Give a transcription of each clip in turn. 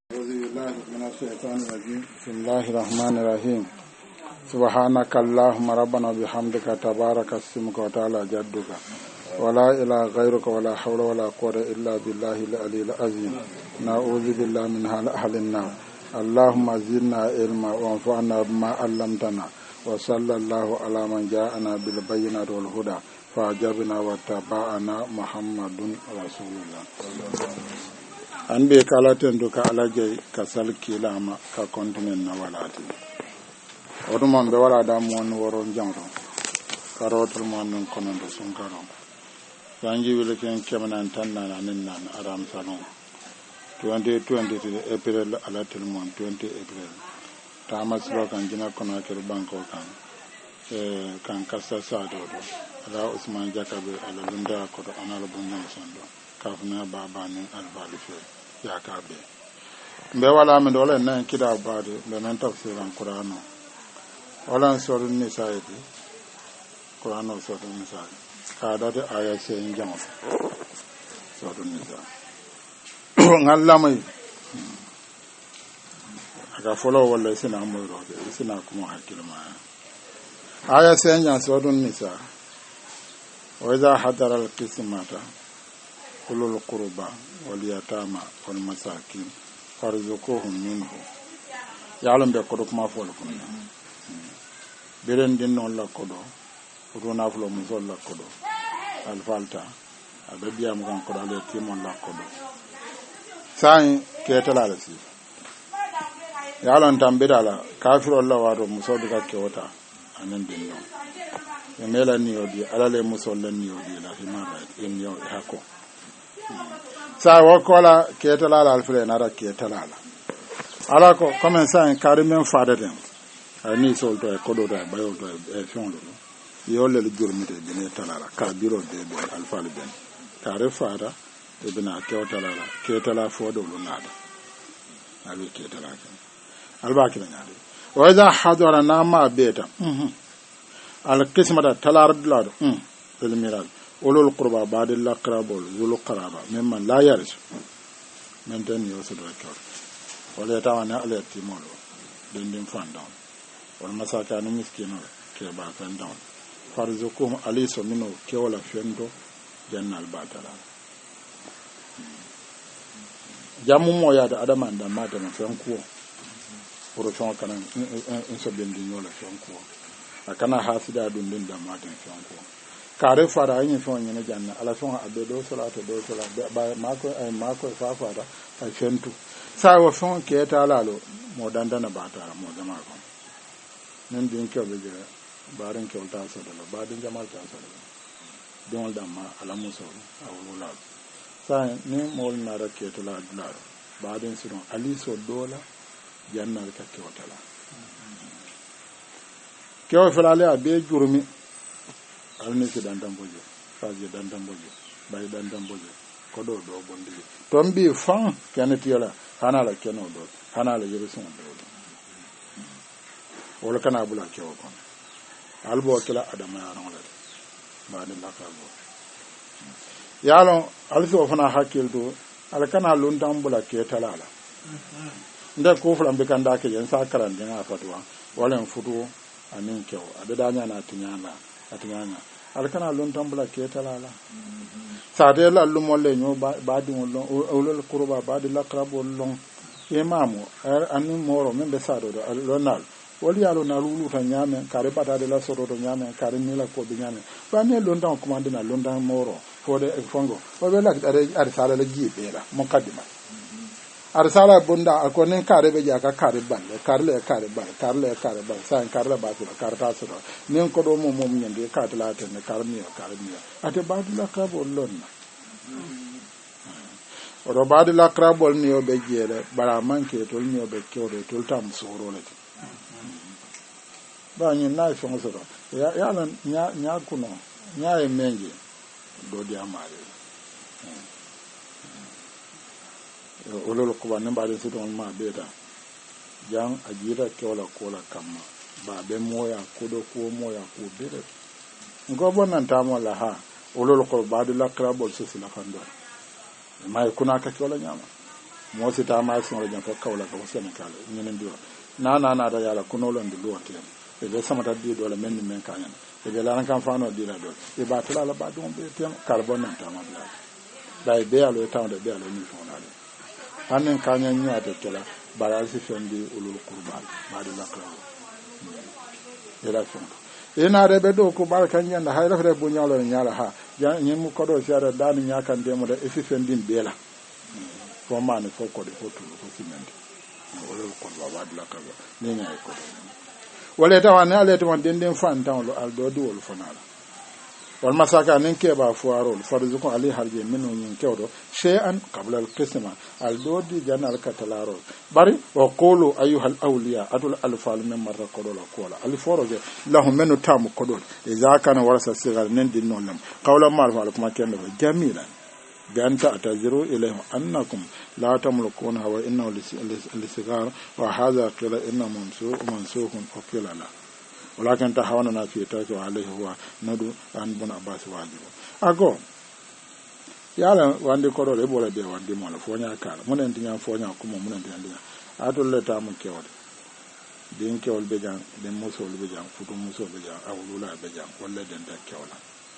أعوذ بالله من الشيطان الرجيم بسم الله الرحمن الرحيم سبحانك اللهم ربنا بحمدك تبارك اسمك وتعالى جدك ولا إله غيرك ولا حول ولا قوة إلا بالله العلي العظيم نعوذ بالله من أهل النار اللهم زدنا علما وانفعنا بما علمتنا وصلى الله على من جاءنا بالبينات والهدى فأجبنا واتبعنا محمد رسول الله an be kala tendo ka alaje ka salki lama ka kontinent na walati oduman be wala da mon woro jangro karotul mon non kono do sun karo yangi wile ken kemanan tanna nan nan aram salon 2020 april alatil mon 20 april tamas ro kan jina kono ke banko kan kan kassa sado do ala usman jakabe ala lunda ko do anala bunnan sondo kafna baba ni alfalife ya kabe mbe wala mi dole nan kida baade be nan tafsiran qur'ano wala surun nisa'i qur'ano surun nisa'i ka da aya se njamo surun nisa'i ngalla mai aga folo wala sina moyro sina kuma hakil ma aya se njamo surun nisa'i wa idha hadara al-qismata ulul qurba wal yatama wal masakin farzuquhum minhu yalon be kodo kuma fol kun beren din non la kodo runa flo mu sol la kodo al falta abe biam kan kodo le timon la kodo sai ketala la si yalon tambidala kafiro la wado musodi ka kewota anen din non e mela ni odi alale musol la ni odi la himara en yo hako sa wakola ketalala alfre nara ketalala ala ko comme ça en carrément fada dem ani solto e kodo da bayo to e fondo yo le jurmite be ne talala ka biro de be alfal ben kare fada e bina ketalala ketala fodo lu nada ali ketalala albaki nyaade wa iza hadara nama beta al qismata talar dulado bil miral ulul qurba ba'dil aqrabul zul qaraba mimman la yaris menten yo so do kor wala tawana alati molo dindin fandon wal masaka no miskino ke ba fandon farzukum aliso mino ke wala fendo jannal batala jamu moya da adama da mata na fanko puro fon kana in so bindin yo la fanko akana hasida dundin da mata fanko kare fara yin fon yana janna ala fon abe do salatu do sala ba mako fa fara ay fentu sa wa fon ke ta lalo mo dandana bata mo jama ko nan din ke be jere barin ke ta so do ba din jama ta so do don da ma ala muso awula sa ni mo na ra ke to la dular ba din siron ali so dola janna ka ke wotala ke o falale abe jurmi alni ke dandan bojo faje dandan bojo bay dandan bojo ko do bondi tombi fan kanati yala hanala keno do hanala yebesun do wala kana bula kewo kon albo kila adama yaron la baade lakabo yalo also fana hakil do alkana lundan bula ke talala nda ko fulan be kanda ke yan sakaran din afatwa wala futu anin kewo adada nya na tinyana atinyana alkana lon tambula ketalala sade la lumolle nyo baadi won ulul qurba baadi laqrabul lon imamu anu moro men be sado do lonal wali yalo na lulu tan nyame kare patade la soro do nyame kare mila ko be nyame ba ne lon tan commande na lon tan moro fode e fongo o be lak are sala la jibe la mukaddima arsala bunda akonen kare be jaka kare balle kare bal san kare ba to kare ta so nen ko do mom nyande ka tala ten kare mi ate badula ka bollon oro badula ka bol ni o be jere bara manke to ni o be kewre to tam soro le ba ni na fo so ya lan nya kuno nya e menje do di amare ololo ko ban ba de so don ma beta jang ajira ke wala kola kamma ba be moya kudo ko moya ko bere ngo bonan tamo la ha ololo ko ba de la krabol so sila fando mai kuna ka ke wala nyama mo sita ma sin ro jam to kawla ko Senegal ñenen di na da yala kuno lon di lote e be samata di do la men men kanyan e be la kan fano di la do e ba tala la ba don be tem carbon nan ta ma bla dai be alo tawde be alo ni fonale hanen kanyan ñu ate tela baral si fendi ulul qurbal ma di la ko e la fon ina rebe do ko bal kan yanda hay rafre bu nyalo nyala ha nyim ko do siara dan nyakan demo de e si fendin bela fo mane fo ko de fotu ko simendi wala ko ba la ka ni nyaay ko wala tawane ale to man den fan tan lo al do wol fonala wal masaka nen ke ba fuarol farzu ko ali harje minu nyin kewdo shay'an qabla al qisma al do di janal katalaro bari wa qulu ayyuhal awliya atul alfal min marra kodola kola al foroje lahum menu tamu kodol idza kana warasa sigar nen din non lam qawla mal fa kuma kendo jamilan ganta ataziru ilayhim annakum la tamlukuna wa innahu lisigar wa hadha qila inna mansukun qila la walakin tahawana fi tawki alayhi huwa nadu an bun abbas wajibu ago yala wande ko do bola be wande mo la fonya kala munen tinya fonya kuma munen tinya atul le tamu kewde din kewol be jang den muso be jang futu muso be jang awlula be jang walla den da kewla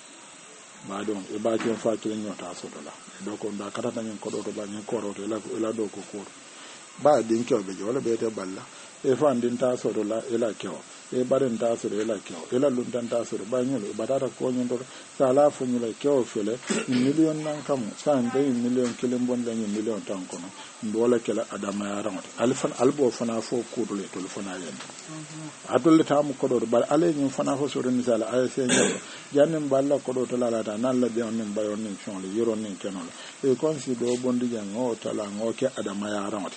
ba don e ba ken fa kilen nyota so dola do ko da kata tan ko do ba nyen ko ro to la do ko ba din kewol be wala be te balla e fa ndin ta so dola e la kewo e baden ta so e la kewo e la lundan ta so ba nyolo e batata ko nyen do sala fu nyula kewo fele million nan kam san de million kilen bon la million tan kono ndola kala adama ya ramata alfan albo fana fo kudo le tol fana yen adol ta mu kodo bal ale nyum fana fo so den sala ay se nyaw jannen balla kodo to la ta nan la be on nen bayon nen chon le yoro nen kenol e kon si do bondi jang o tala ngoke adama ya ramata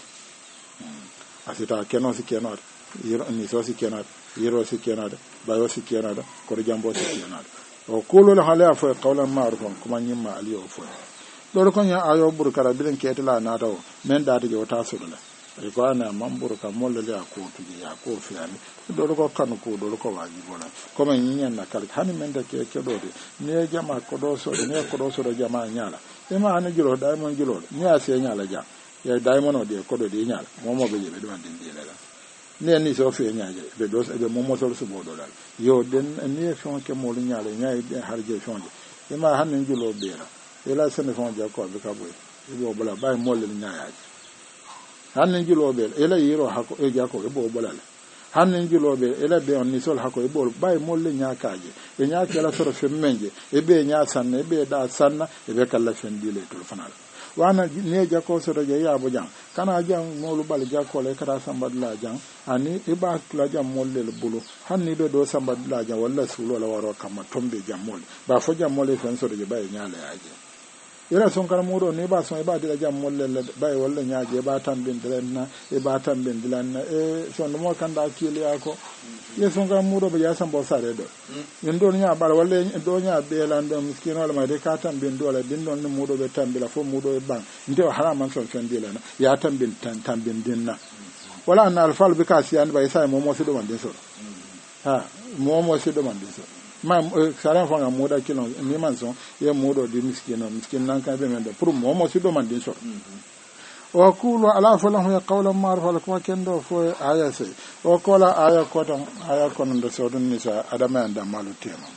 asita keno si kenot yiro ni so si kenot yiro si kenot bayo si kenot ko jambo si kenot o kulo la hala fo qawlan ma'rufan kuma nyimma aliyo fo do ko nya ayo bur kala bilen ketela na taw men data je wata sudula e ko ana mambur ka molle ya ko tuji ya ko fiani do ko kan ko do ko waji bona ko men nyen na kala hani men da ke do de ne jama ko do so ne ko do so do jama nyala e ma ana jiro da mon jiro ni ase nyala ja ya daimono de ko do de nyala momo be je be man din de la ne ni so fe nyaaje be do be momo so so bodo dal yo den ni fon ke mo lu nyaale nyaay de harje fonde e ma hanen julo beera e la sene fon ja ko be ka boy e bo bala bay mo le nyaaje hanen julo beera e la yiro hako e ja ko e bo bala hanen julo beera e la be on ni sol hako e bo bay mo le nyaakaaje e nyaake la soro fe menje e be nyaa sanne e be da sanna e be kala fen dile to fanal wana ne jako so je yabo jang kana jang molu bal jako le kata sambadla jang ani iba la jam molle le bulu hanni do sambadla jang walla sulo la waro kama tombe jam molle ba fo jam molle fen so je bay nyaale aje ira son kala mudo ne ba son iba dila jam molle le bay walla nyaaje ba tambin dilanna e ba tambin dilanna e son mo kanda kili ako ye son kala mudo be ya sambo sare do en do nya bal walla do nya be lan do miskin wala ma de ka tambin do la din don mudo be tambila fo mudo e bang nde haraman son fen dilana ya tambin tambin dinna wala na alfal be ka siyan ba isa mo si do man din so ha mo si do man din so ma sara fa nga moda kilon ni man son ye modo di miskin nan ka be men do pour mo si do man din so wa qulu ala falahu ya qawlan ma'ruf kuma kendo fo aya se o kola aya ko tan aya ko ndo so dun ni sa adama anda malu tema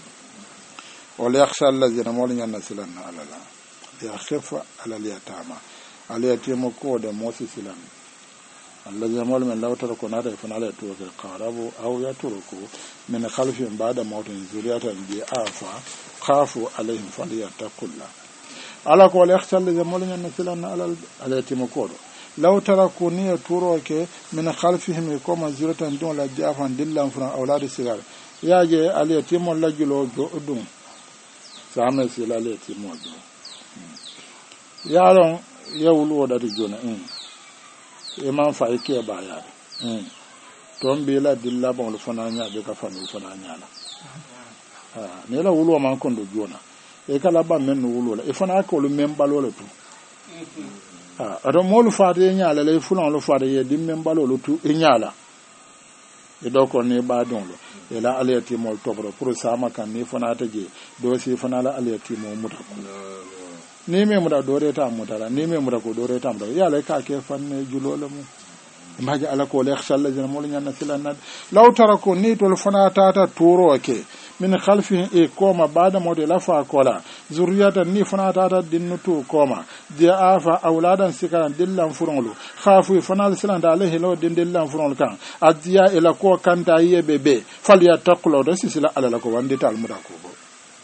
o li yakhsha allazina mawlina nasilan ala la ya khifa ala liyatama ala yatimo ko de mosisilan allazina mawlina law tarako nada fa ala to ke qarabu aw yatruku min khalfihim ba'da mawtin zuriyatan bi afa khafu alaihim falyattaqullah ala ko le xtal le mo lañu nasilan ala timo ko law taraku ni turo ke min khalfihim ko mazuratan don la jafan dillan fran awlad sigar yaje ala timo la julo do dum sama si la le timo do yaron yawlu da jona e man fa ke ba ya ton bi la dilla bon lu fana nya be ka fanu fana nya la ne la wulu man kondo jona e kala ba men no wulo la e fana ko lu membalo le tu ado molu faade nyaala le fulon lu faade ye dim membalo lu tu e nyaala e do ko ne ba don lo e la aliyati mol tobro pour sama kan ni fana taje do si fana la aliyati mo muta ko ni me muda dore ta mutara ni me muda ko dore ta mutara ya lai ka ke fanne julole mu maji ala ko le khalla jina mo nyanna silanad law tarako ni tol fana tata turo ke min khalfi e koma bada mode lafa kola zuriyata ni fana tata dinnutu koma dia afa auladan sikaran dillan furunglu khafu fana silan da alaihi law din dillan furunglu kan adiya ila ko kanta yebebe falya taqlo da sisila ala ko wandi tal muda ko bo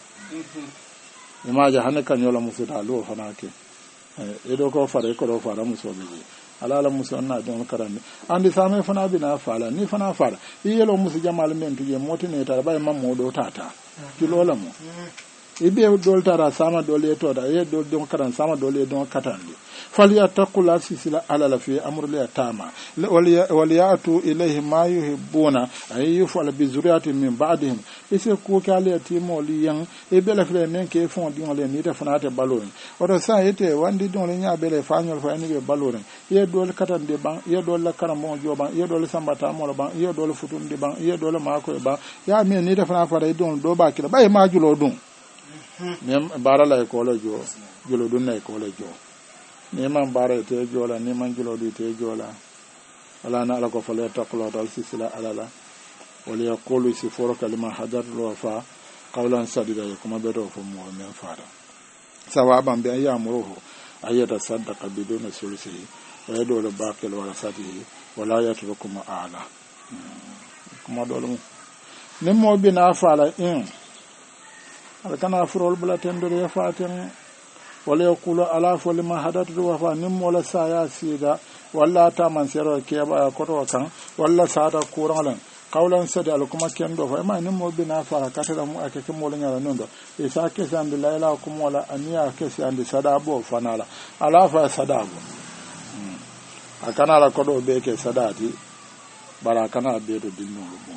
imaja hanaka nyola musita lo fana ke edo ko fare ko do fara muso be alala muso na don karande andi same fana bina fala ni fana fala yelo muso jamal men tuje motine tar bay mammo do tata kilola mo ibe dol tara sama dole to da ye dol don karan sama dole don katande fali attaqula sisila alala fi amrul yatama waliyatu ilayhi ma yuhibbuna ay yufal bi zuriyati min ba'dihim ise ko kale yatimo liyan e bela fle men ke fon di ngole ni ta fanate balorin odo sa yete wandi don le nya bele fanyol fa ni be balorin ye dol katande ban ye dol la karamo joban ye dol sambata mo ban ye dol futunde ban ye dol mako ban ya men ni ta fana fara don do ba kila bay ma julo dun nem barala ko le jo julo dun ne ko le jo neman bara te jola neman julo di te jola ala na ala ko fale taqlo dal sisila alala wala yaqulu si foro kalima hadar lo fa qawlan sadida kuma bedo fo mo men fara sawaban bi ayamuruhu ayata saddaqa biduna sulsi wa yadulu baqil wala sadi wala yatrukum ala kuma dolu nemo bina fala in ala kana furol bula tendore faten wala yaqulu ala fo lima hadatu wa fa nim wala saya sida walla ta man sero ke ba ko to kan walla sada kuran qawlan sada al kuma kendo fa ma nim mo bina fa katara mu ake kin mola nyala nondo e sa ke san de laila kuma wala aniya ke san de sada bo fanala ala fa sada bo akana la ko do be ke sadati bara kana be do dinno mo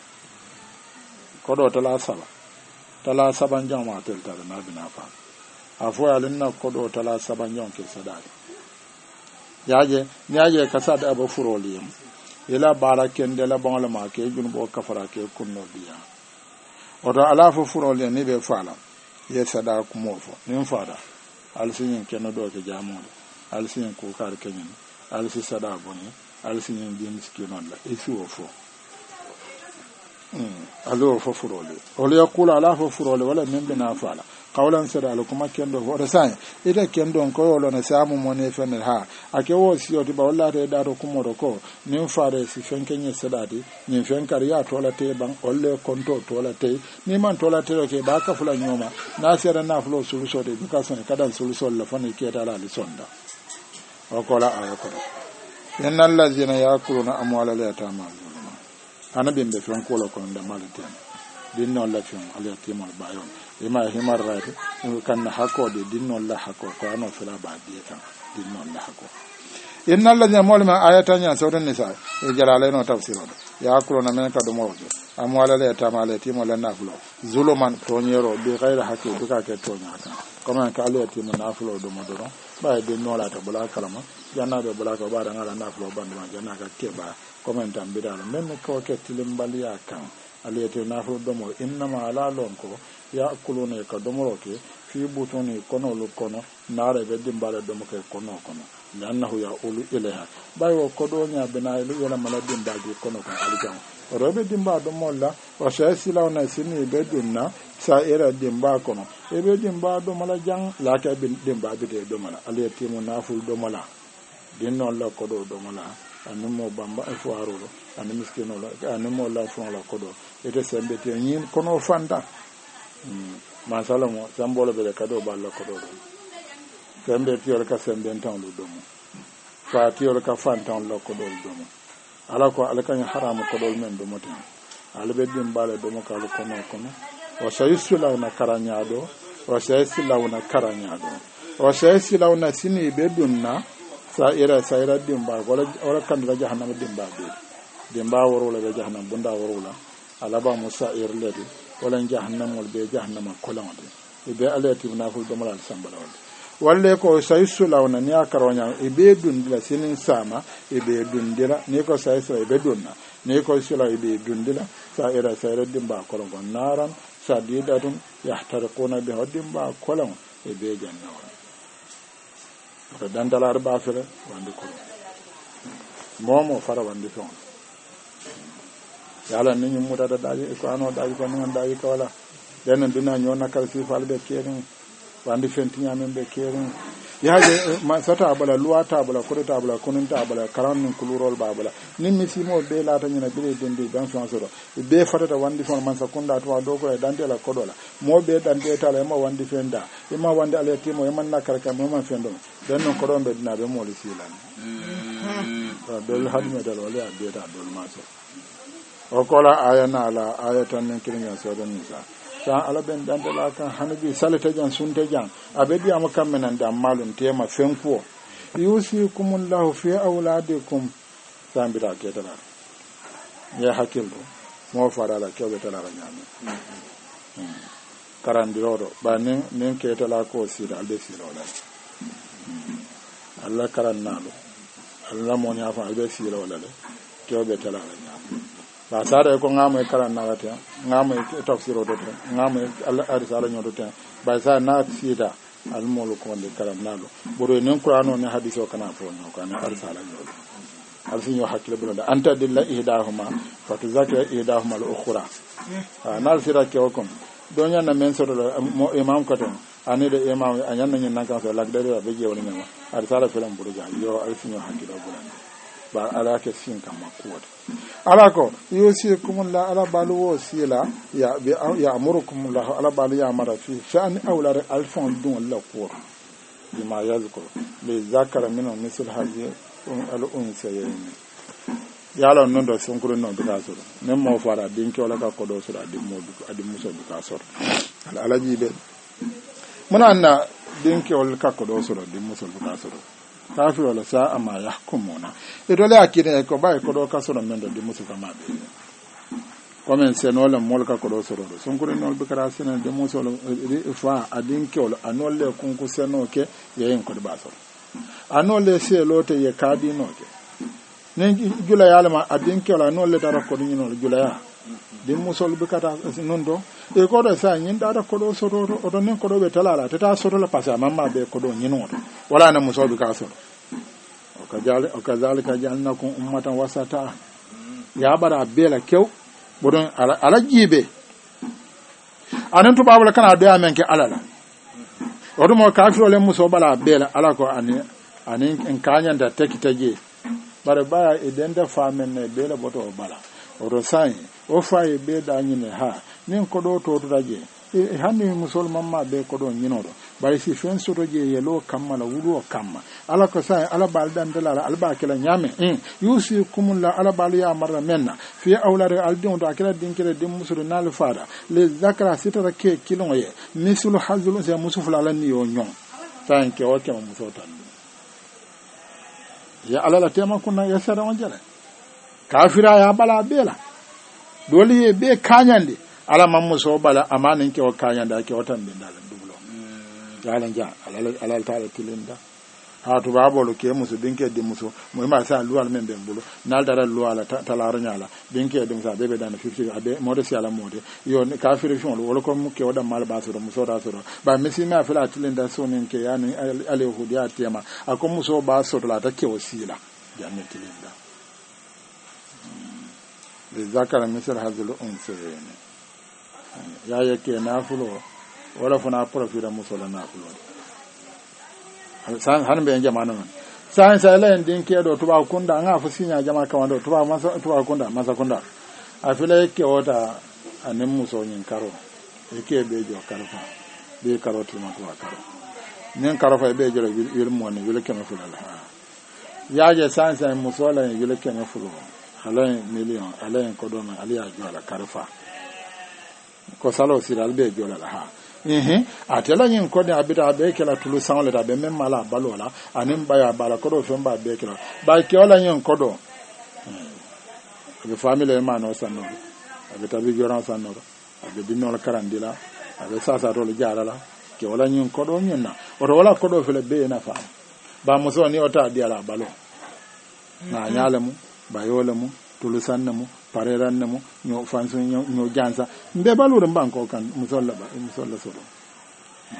ko do tala saban jama tel tar na bina fa afo alinna kodo tala sabanyon ke sadari yaje kasada abo furoliyam ila baraken de la bonla ma ke junbo kafara ke kunno biya oto ala fo furoliyam ni be fala ye sada ku mofo nim fada alsin ken do ke jamu alsin ko kar kenyen alsi sada boni alsin din skinon la isi ofo alo fo furole ole yakula ala fo furole wala membe na fala qawlan sada alkuma kendo hoto sai ida kendo ko yolo na samu mone fenel ha ake wo siyo tiba walla te daro kumoro ko nin fare si fenkenye sadadi nin fenkar ya tola te ban olle konto tola te ni man tola te ke ba ka fula nyoma na sera na flo suluso de buka son kadan suluso la fane ke tala li sonda o kola ayako innal ladzina yakuluna amwala la yatama anabi be fen ko la ko nda maliten dinno la fen aliyatimol bayon ima himar rati kan hako de dinno la hako ko ano fela ba de kan dinno la hako innal ladina molma ayatan ya sawdan nisa e jalale no tafsiro ya kulo na men ka do mojo amwala le tamale timo la naflo zuluman tonyero bi ghairi haqi duka ke tonya kan comme ka ale timo naflo do modoro ba de no la ta bula kalama janna do bula ko ba da ngala naflo bandu ma janna ka keba comme tan bidalo men ko ke tilim baliya kan ale te naflo do mo innama ala lonko ya kulone ka domoro ke fi butoni kono lu kono nare be dimbale domo ke kono lannahu ya ulu ilaha bayo kodo nya bena ilu yana mala dimbaji kono kan aljan robe dimba do molla o shay silawna sini be dunna sa era dimba kono e be dimba do mala jang la ka be dimba be do mala aliyati mo naful do mala dinno la kodo do mala animo bamba e fuarolo animo miskino la animo la fon la kodo ete sembe te nyin kono fanda masala mo sambolo be kado balla kodo do sembe tiyor ka sembe tan lu domo fa tiyor ka fantan lo kodo domo ala ko ala kan haramu kodo men domo tan ala be dim bala domo ka lu kono o sayisula na karanyado o sayisula na karanyado o sayisula na sini be dunna sa ira dim ba wala kan da jahannam dim ba be dim ba woro la jahannam bunda woro la ala ba musa irledi wala jahannam wal be jahannam kolonde be alati naful domo la sambala walle ko saysu lawna ni akaronya ibe dundila sinin sama ibe dundila ni ko saysu ibe dunna ni ko sula ibe dundila sa ira sayra dimba kolon naran sadidatun yahtariquna bi dimba kolon ibe jannawa to dandalar ba fere wandi ko momo fara wandi ton yala ni nyum muta da daji ko ano daji ko ngan daji ko wala den dina nyona kal si falbe keren wandi fentinya men be keren yaje ma sata bala luata bala kurita bala kununta bala karan min kulurol ba bala nin mi simo be la ta nyina bile dendi dan so so be fatata wandi fon man sakunda to do ko dante la kodola mo be dante ta la mo wandi fenda e ma wandi ale timo e man nakar kam mo man fendo den non ko don be dina be mo li silan dol hadme dal wala be ta dol ma so o kola ayana la ayatan nin kinya so don nisa sa ala ben dante la kan hanabi salata jan sunte jan abedi am kammenan da malum tema fenkuo yusikumullahu fi auladikum sambira ketala ya hakildo mo farala kebe tala nyame karandirodo ba nen ketala ko sida albe sida wala alla karannalo alla mo nya fa albe sida wala kebe tala nyame ba sare ko ngamo e karannala te ngamo e tafsiro do te ngamo alla arsala nyodo te ba sa na sida almolu ko de karannalo boro nen qur'ano ne hadiso kana fo no kana arsala nyodo alfinyo hakkile bulanda anta dilla ihdahuma fatuzakira ihdahuma al-ukhra nal sira ke okom do nyana men soto mo imam kato ani de imam anyanna nyen nan kan so lagdare be je woni nyama arsala felam buruja yo alfinyo hakkile bulanda ba ala ke sin kam makuwata ala ko yusikum la ala balu wasila ya amurukum la ala balu ya mara fi sha'ani awlad alfon dun la qur bima yazkur li zakara min misl hadhihi al-unsayni yala non do sonkuru non duka soro nem mo fara dinki wala ka kodo soro adi muso duka soro ala jibe muna na dinki wala ka kodo soro di muso duka soro kafi wala sa ama yahkumuna idole akide ko bay kodo ka soro men do di muso kama be comme se no la molka kodo soro sonkuru non bikara sene di muso fa adinki wala anolle kunku seno ke yeyin ko ba soro anole se lote ye kadi noke ne jula yalama adinke wala nolle tara ko ni no jula ya dim musol be kata non do e ko do sa nyin da ko do soro o do nen ko do be talala tata soro la pasa mamma be ko do nyino wala na musol be ka soro o kazalika jalnakum ummatan wasata ya bara bela kew bodon ala jibe anan to babula kana do amen ke alala odo mo kafiro le muso bala bela ala ko ani en kanyanda tekitaje bare baya idan da famen ne bela boto bala odo sai o fay be da nyine ha nin ko do to daje e hanni musol mamma be ko do nyinodo bare si fen so to je yelo kamala wudo kamma ala ko sai ala bal dan dala alba kala nyame yusi kumulla ala bal ya marra menna fi awlare aldin do akala dinkere dim musul nal fada le zakara sitara ke kilon ye misul hazul se musufla lan yo nyon tan ke o ke musotan ya ala la tema kunna ya sara on jale kafira ya bala bela dole be kanyande ala mammu so bala amanin ke o kanyanda ke o tan be dal dubulo yalan ja ala taala tilinda ha to babolo ke musu dinke de musu mo ma sa luwal men be bulo nal dara luwala talara nyala dinke de musa bebe dan 50 abe mode si ala mode yo kafiri fon wala ko mu ke o dam mal basuro muso da soro ba misi ma fala tilinda sonin ke yani ale hudiya tema akon muso ba soro la ta ke wasila janne tilinda de zakara misal hazul unsayni ya yake nafulo wala funa profila musola nafulo san han be jama'a nan san sai la ndin ke do tuba kunda nga fu sinya jama'a kan do tuba kunda masa kunda afila yake wata anin muso nyin karo yake be jo karfa be karoti ma tuba karo nin karfa be jo yirmo ne yule kema fulala ya je san sai musola yule kema fulo alain million alain kodoma aliya jola karfa ko salo siral be jola ha atela nyin ko de abita be kala tulu sanle da be memma la balola anim baya bala ko do femba be kala ba ke wala nyin ko do be family ma no sanno be tabi joran sanno be dinno la karandila be sasa to le jarala ke wala nyin ko do nyin na o wala ko do fele be na fa ba mo so ni o ta dia la balo na nyale mu bayola mu tulusanna mu pareranna mu nyo fanso nyo jansa mbe balure mbanko kan musalla solo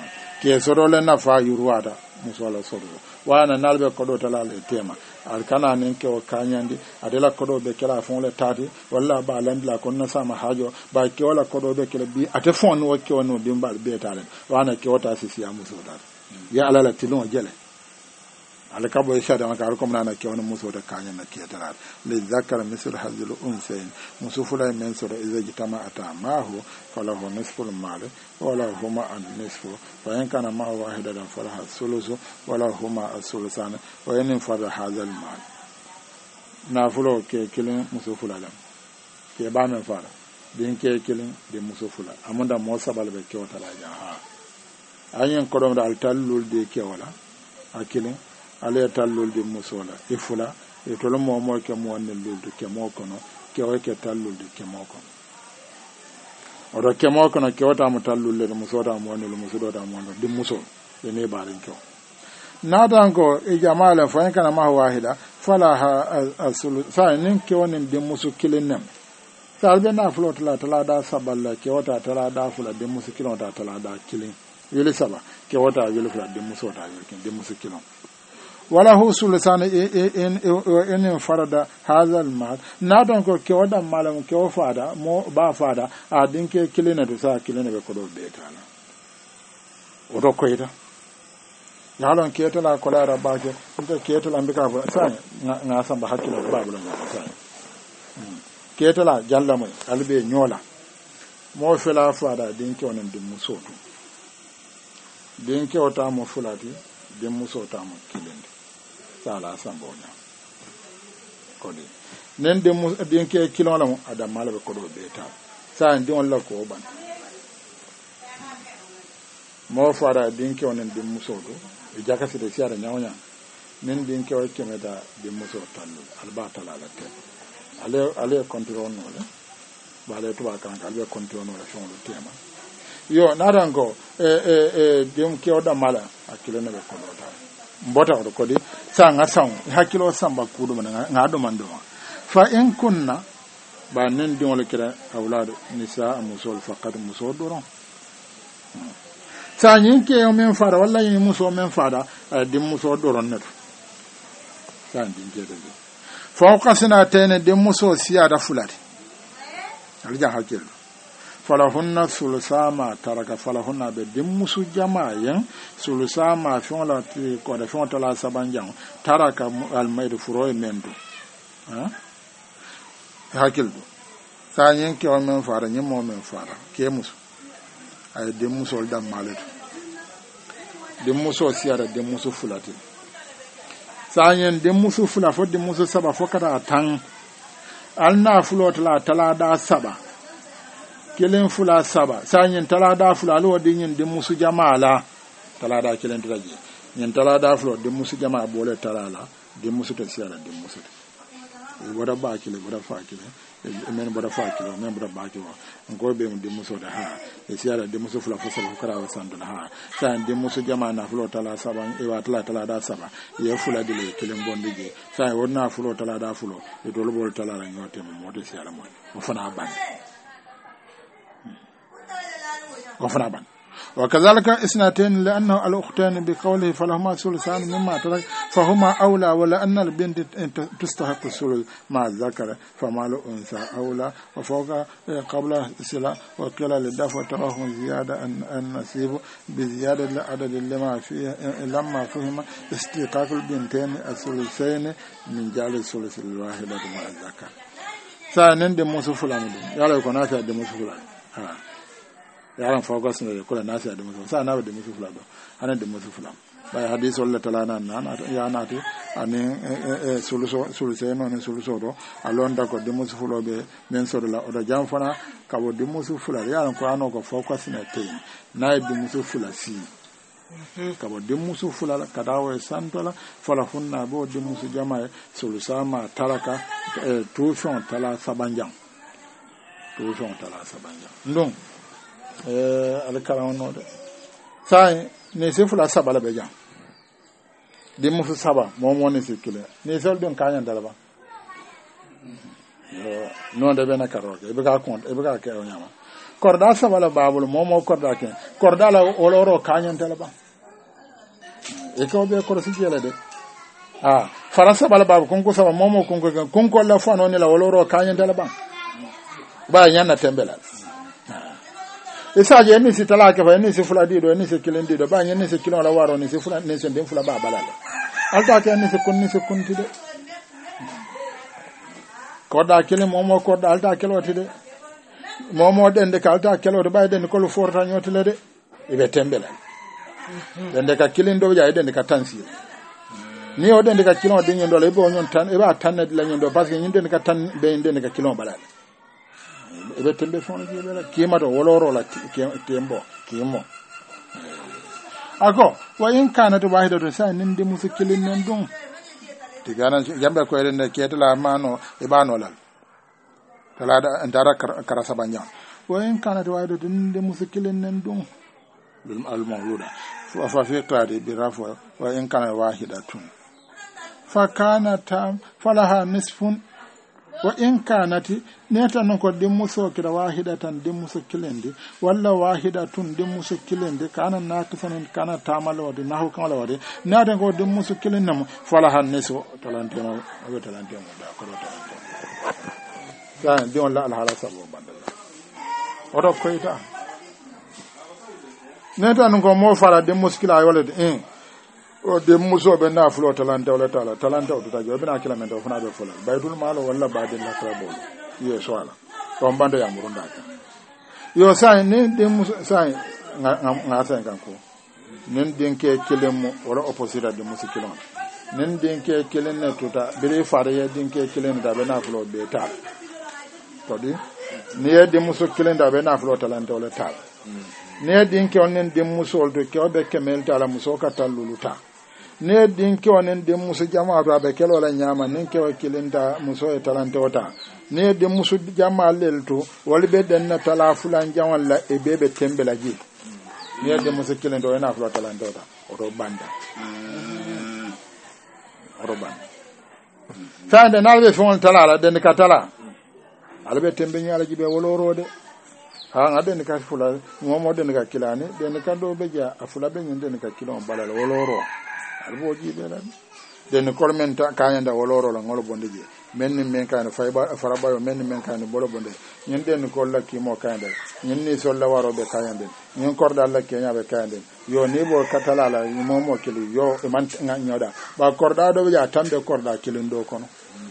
ke soro le na fa yuruada muso la soro wana nalbe kodo tala le tema alkana nen ke o kanyandi adela kodo be kala fon le tati walla ba landla kon na sama hajo ba ke wala kodo be kala bi ate fon wo ke wono dimbal be talen wana ke wota sisi ya muso dar ya alala tilon jele alkabo ishada maka alkom nana ke wono muso da kanyana ke tara le zakara misal hazil unsayn musufula men sura iza jitama ata mahu falahu nisful mal wala huma an nisfu wa in kana ma wahidan falaha sulusu wala huma as-sulusan wa in farha hadha al-mal na fulo ke kilin musufula lam ke ba men fara din ke kilin de musufula amunda mo sabal be ke wata la ha anyen kodom da altallul de ke wala akilin ale tallul de musola ifula e to lo mo ke mo ne luldu ke mo kono ke o ke tallul de ke mo kono odo ke mo kono ke wata mo tallul de musoda mo ne musoda mo de muso de ne barin ko nada ngo e jamala fa kana ma wahida fala ha asul sa nin ke wonin de muso kilinen salbe na flot la tala da saballa ke wata tala da fula de muso kilon ta tala da kilin yele saba ke wata yele fula de muso ta yele de muso kilon wala husul sana en farada hazal mal na don ko ke wada malam ke o fada mo ba fada a din ke kilena to sa kilena be ko do be tala o do ko ita yalon ke tala ko la ba ke to ke tala mbika fa sa nga samba hakilo ba bulan sa ke tala jalla mo albe nyola mo fela fada din ke onen dum musoto din ke ota mo fulati din musota mo kilende sala sambonya kodi nen de ke kilon la mo adam mala be kodo beta sa ndi on la ko ban mo fara din ke onen de musodo e jakasi de siara nyawnya nen din ke o kemeda de muso tallu albata la la te ale control no le bale to ba kan ale control no la fon lo tema yo narango dem ke o da mala akilo ne be kodo ta mbota ko kodi sanga sang hakilo samba kudu man ngado mando fa in kunna ba nen di wala kira awlad nisa musol faqad musol doron sa nyin ke o men fara walla yin muso men fara di muso doron net sa din ke de fa qasna tane di muso siya da fulati alja hakilo falahunna sulusama taraka falahunna be dimmusu jama'yen sulusama fi'la ko da fi'la la sabanjan taraka almaydu furoy mendo ha hakildo sanyen ke o men fara nyimo men fara ke musu ay dimmuso dam maleto dimmuso siara dimmusu fulati sanyen dimmusu fula fo dimmusu saba fo kada tan alna fulot la tala da saba kelen fula saba sanyin talada fula lo dinyin de musu jamaala talada kelen traje nyen talada fula de musu jamaa bole talala de musu to siara de musu wada ba kile wada fa kile men wada fa kile men wada ba kile ngo be de musu da ha e siara de musu fula fo saba kara wa sandu ha san de musu jamaa na fula tala saba e wa talada saba ye fula de le kelen bonde je san wona fula talada fula e do lo bol talala nyote mo de siara mo fana ban وفرابا وكذلك اثنتين لأنه الأختان بقوله فلهما ثلثان مما ترك فهما أولى ولأن البنت تستحق الثلث مع الذكر فمال الأنثى أولى وفوق قبل السلة وقيل للدفع تراهم زيادة النصيب بزيادة العدد لما فهم استحقاق البنتين الثلثين من جعل الثلث الواحدة مع الذكر ثانيا دموس فلان يلا يكون هذا دموس فلان yaran focus ne kula nasi da musu sa na da musu fulado hanan da musu fulam bai hadisi wala talana na ya na ti ani soluso no ne soluso do alonda ko de musu fulobe men so la oda jam fana ka bo de musu fulado yaran ko ano ko focus ne te na de musu fulasi ka bo de musu fulala kadawo santola fala funna bo de musu jama solusama taraka tushon tala sabanjang ndong alkara wono de sai ne se fula saba la bejan de mu fu saba mo mo ne se kile ne se don kanya dalaba no de bena karoke e ka kont e ka ke o nyama korda sabala babul momo korda ke korda la oloro kanyan tele ba e ko be ko si jele de faransa bala babu kunko sama momo kunko la fano ni la oloro kanyan tele ba nyanna tembela isa je ni si talaka fa ni si fula dido ni si kilin dido ba ni si kilon la waro ni si fula ni si den fula ba balala alta ke ni si kunti de koda kilin momo koda alta kelo tide momo den de kalta kelo de ba den ko lu forta nyotile de ibe tembela den de ka kilin do ja den de ka tansi ni o den de ka kilon de nyendo le bo nyon tan e ba tan de la nyendo parce que nyinde de ka tan be den de ka kilon balala ebe tembe fono je bela kima do woloro la tembo kimo ako wa in kana to wahida to sa nin de musu kilin nen dum tigana jambe ko eden ketala mano e bano lal tala da ndara karasa banya wa in kana to wahida to nin de musu kilin nen dum bil al mawluda fa fi qadi bi rafa wa in kana wahidatun fa kana tam falaha nisfun wa in kanati neta non ko dimmuso kida wahidatan dimmuso kilende walla wahidatun dimmuso kilende kana nakisan kana tamalode nahu kala wade nata ko dimmuso kilennam fala hanneso talantema o talantema da ko talantema ya dion la al halasa bo bandalla odo koyta neta non ko mo fala dimmuso kila wala de o de muso be na flo talanta wala talanta o ta jobe na kila mento fana be fula baydul malo wala badel la trabo yo swala to mbande ya murunda ka yo sai ne de muso sai nga sai kan ko nen den ke kelem wala opposite de muso kilon nen den ke kelen na tuta bere fare ya den ke kelen da be na flo be ta to di ne de muso kelen da be na flo talanta wala ta ne den ke onen de muso do ke obe kemel ta la muso ka taluluta ne din ke onen de musu jama to be kelo la nyama nen ke wakilinta muso e talante wota ne de musu jama lelto wal be den na tala fulan jawal la e bebe tembela ji ne de musu kilendo ena fula talante wota oto banda fande nalbe fon talala den ka tala albe tembe nyala jibe wolorode ha ngade ka fula momo den ka kilani den ka do be ja afula be den ka kilon balala woloro alboji bela den kormenta kanyanda woloro la ngolo bonde je menni men kan fayba farabayo menni men kan bolo bonde nyen den ko la kimo kanyanda nyen ni so la waro be kanyande nyen korda la kenya be kanyande yo ni bo katala la momo kili yo e man nga nyoda ba korda do ja tambe korda kilindo kono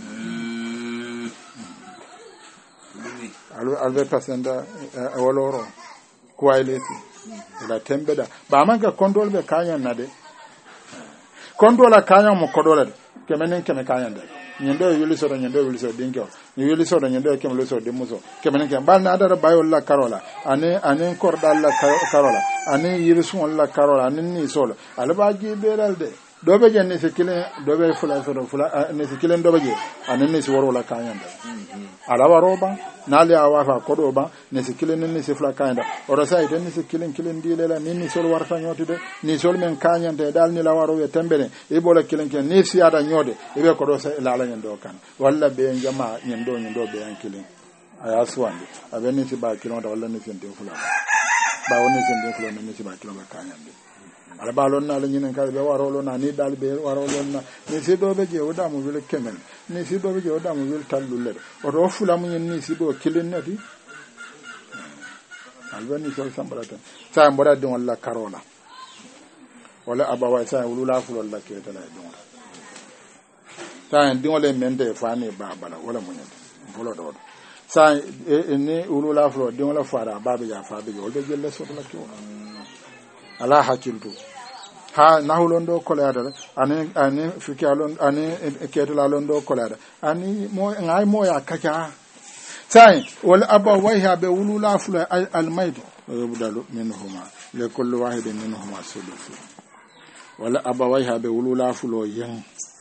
albe pasenda woloro kwaileti la tembeda ba man ka kondol be kanyanda de kondola kanya mo kodola kemenen keme kanya de nyendo yuli so dingo ni yuli so nyendo keme lo so de muso kemenen kem bal na dara bayo la karola ane korda la karola ane yirisun la karola ane ni solo albaji beral de dobe je ne sekile dobe fula ne sekile dobe je ane ni woro la kanya de ala waroba nali awafa kodoba ne sekile ne se fula kanya oro sai de ne sekile kilen dilela ni sol warta nyotide ni sol men kanya de dal ni la waro we tembere e bola kilen ken ni siada nyode e be kodo sai la la nyendo kan walla be jama nyendo be an kilen aya swande abeni ti ba kilon da walla ne sente fula ba woni sente fula ne ti ba kilon ba kanya de ala balon na la nyinen kala be waro lo na ni dal be waro lo na ni si do be je oda mo wile kemen ni si do be je oda mo wil tallulle o do fula mu ni si do kilin nati albani so sambalata sa mbora de wala karola wala abawa sa wulula fulo la ke tala don sa en wala mende fani babala wala munya fulo do sa ni wulula fulo de wala fara babe ya fa be wala jelle so la ke ala hakiltu ha nahulon do kolada ani fikalon ani ketelalon do kolada ani mo ngai mo ya kaka sai wal aba waiha be wulula fula al maid yubdalu minhuma li kulli wahidin minhuma sudus wal aba waiha be wulula fulo yen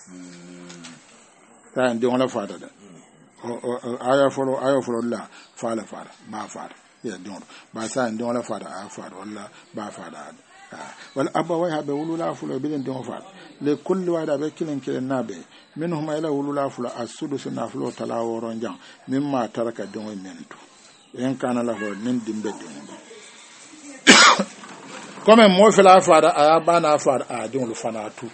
sai ndi wala fada da aya folo la fala ba fada ya don ba sai ndi wala fada aya fada wala ba fada wal abawai habe wulula fulo bilen don fa le kulli wada be kilin kilen nabe minhum ila wulula fulo as-sudus na fulo tala woron jang mimma taraka don mentu en kana la ho nin dimbe don comme mo fela fara aya bana fara a don lu fanatu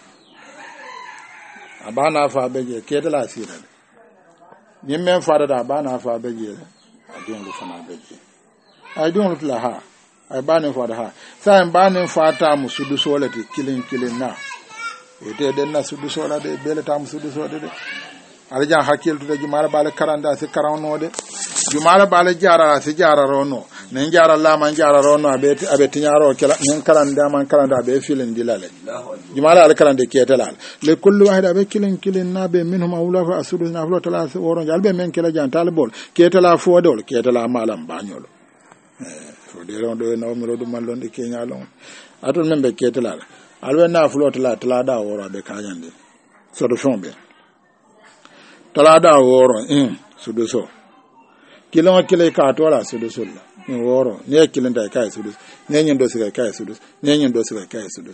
abana fa beje kede la sira nim men fara da bana fa beje a don lu fana beje ay don lu la ha ay bana fa da ha sa en bana fa ta musudu solati kilin na ete den na sudu sola de bele ta musudu sode de aljan hakil to jumala bale karanda se karawno de jumala bale jara se jara rono nen jara la man jara rono abe tinyaro kala nen karanda man karanda be filin dilale jumala al karande ketelal le kullu wahid abe kilin na be minhum awla fa asudu na flo tala se woron jalbe men kala jan talbol ketela fodol ketela malam bañolo fo de ron do no miro dum mallon de kenyalon atol men be ketela alwe na flo tala da woro be kanyande so do fombe tala da woro sudu so kilon kile ka tola sudu sulla ni woro ne kilin da kai sudu ne nyin do siga kai sudu ne nyin do siga kai sudu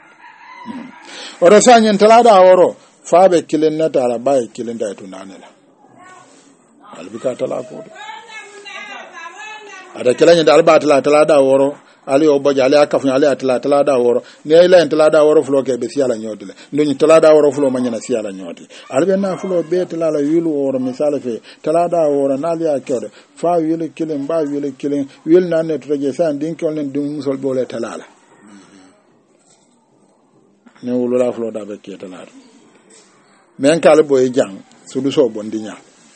ora sanyen tala da woro fa be kilin na tala bai kilin da to nanela albika tala ko ada kilanya da alba tala da woro ali oboja ali akafunya ali tala da woro ne ila tala da woro flo ke be siala nyodile ndoni tala da woro flo manyana siala nyoti albe na flo be tala la yulu woro misala fe tala da woro nali akede fa yulu kilin ba yulu kilin yul na ne toje san din ko len dum musol bole tala la ne wulu la flo da be ke tala men kala boy jang sudu so bondinya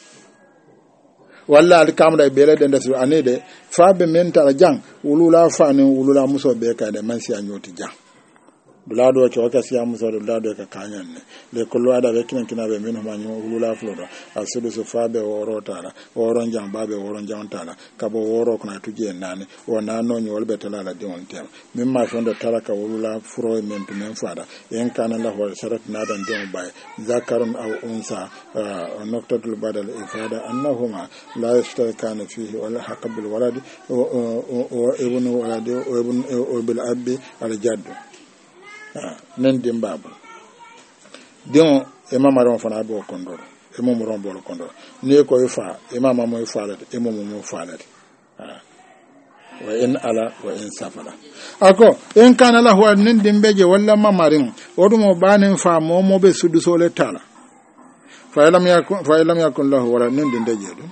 walla al kamra bele den dasu anede fabe mental jang wulula fani wulula muso be ka de man si anyoti jang dulado ko ka si amuso dulado ka kanyan ne le ko lo ada be kina be min ma nyu wulula flodo asudu so fabe woro tara woron jang babe woron jang tara ka bo woro ko na tuje nane wona no nyu wolbe tala la de on tem min ma fondo tara ka wulula furo men to men fada en kana la ho sharat nadan de bay zakarun aw unsa noktatul badal ifada annahuma la yashtarikana fihi wala haqbil walad wa ibnu walad wa ibnu bil abi al jadd nen dimbabu dion e mama ron fana bo kondor e mom ron bo kondor ne ko ifa e mama mo ifa la e mom mo fa la wa in ala wa in safala ako en kana la ho nen dimbeje walla mamarin odumo banen fa mo be sudu sole tala fa lam yakun lahu wala nen dimbeje do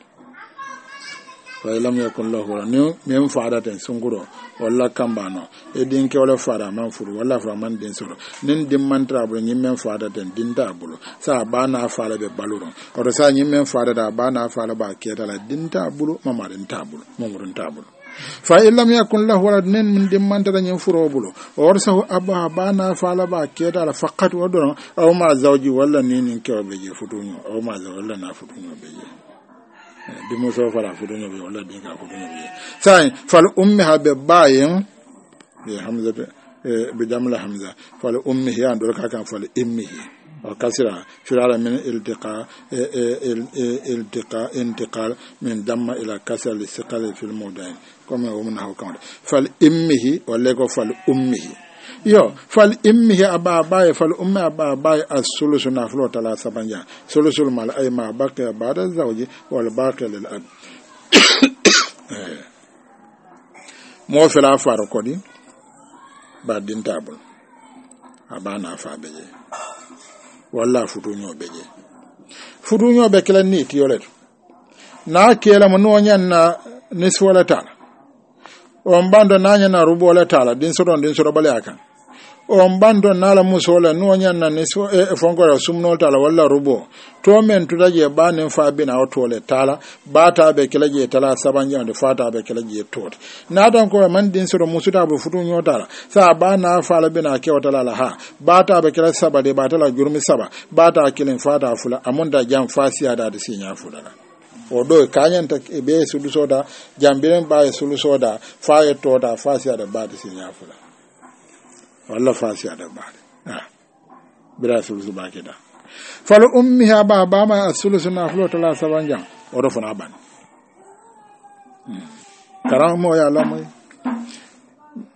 fa lam yakun lahu wala ne mem faada ten sunguro walla kambano e din ke wala fara man furu walla fara man din soro nin dim mantra bu nyim men faada den din ta bulu sa bana fara be baluro o sa nyim men faada da bana fara ba ke dala din ta bulu mama din ta bulu momurun ta bulu fa illam yakun lahu wala nin min dim mantra nyim furo bulu o sa abba bana fara ba ke dala faqat wadon aw ma zawji walla nin ke be je futunyo aw ma zawji walla na futunyo be je di muso fara futunyo be walla din ka futunyo be sai fal ummi habe bayin bi hamza bi damla hamza fal ummi ya ndol ka kan fal immihi wa kasra firala min intiqal min damma ila kasal istiqal fil mudain comme on a hokande fal immihi wala ko fal ummihi yo fal immihi ababa fal ummi ababa as-sulusu na flo tala sabanja sulusul mal ay ma baqa ba'da zawji wal baqi lil ab mo fela faro kodi ba din tabul abana fa beje walla futunyo be kala ni tiyolet na kela mo no nyanna niswala tala on bando nanya na rubo la tala din soro bale akan on bando nala musola no nyanna niswo fongora sumno tala walla rubo to men to daje banen fa bina otole tala bata be kala je tala sabanja de fata be kala je tot na dan ko man din soro musuda bu futu nyotala sa bana fa la bina ke otala la ha bata be kala sabade bata la jurmi saba bata kilin fata fula amunda jam fasiya da sinya fula o do kanyanta be sulu soda jambiren ba sulu soda fa to da fasiya da ba da sinya fula walla fasiya da ba bira sulu ba ke da fal ummiha ba ma sulusu na flo tala sabanja o do fona ban karam mo ya lamoy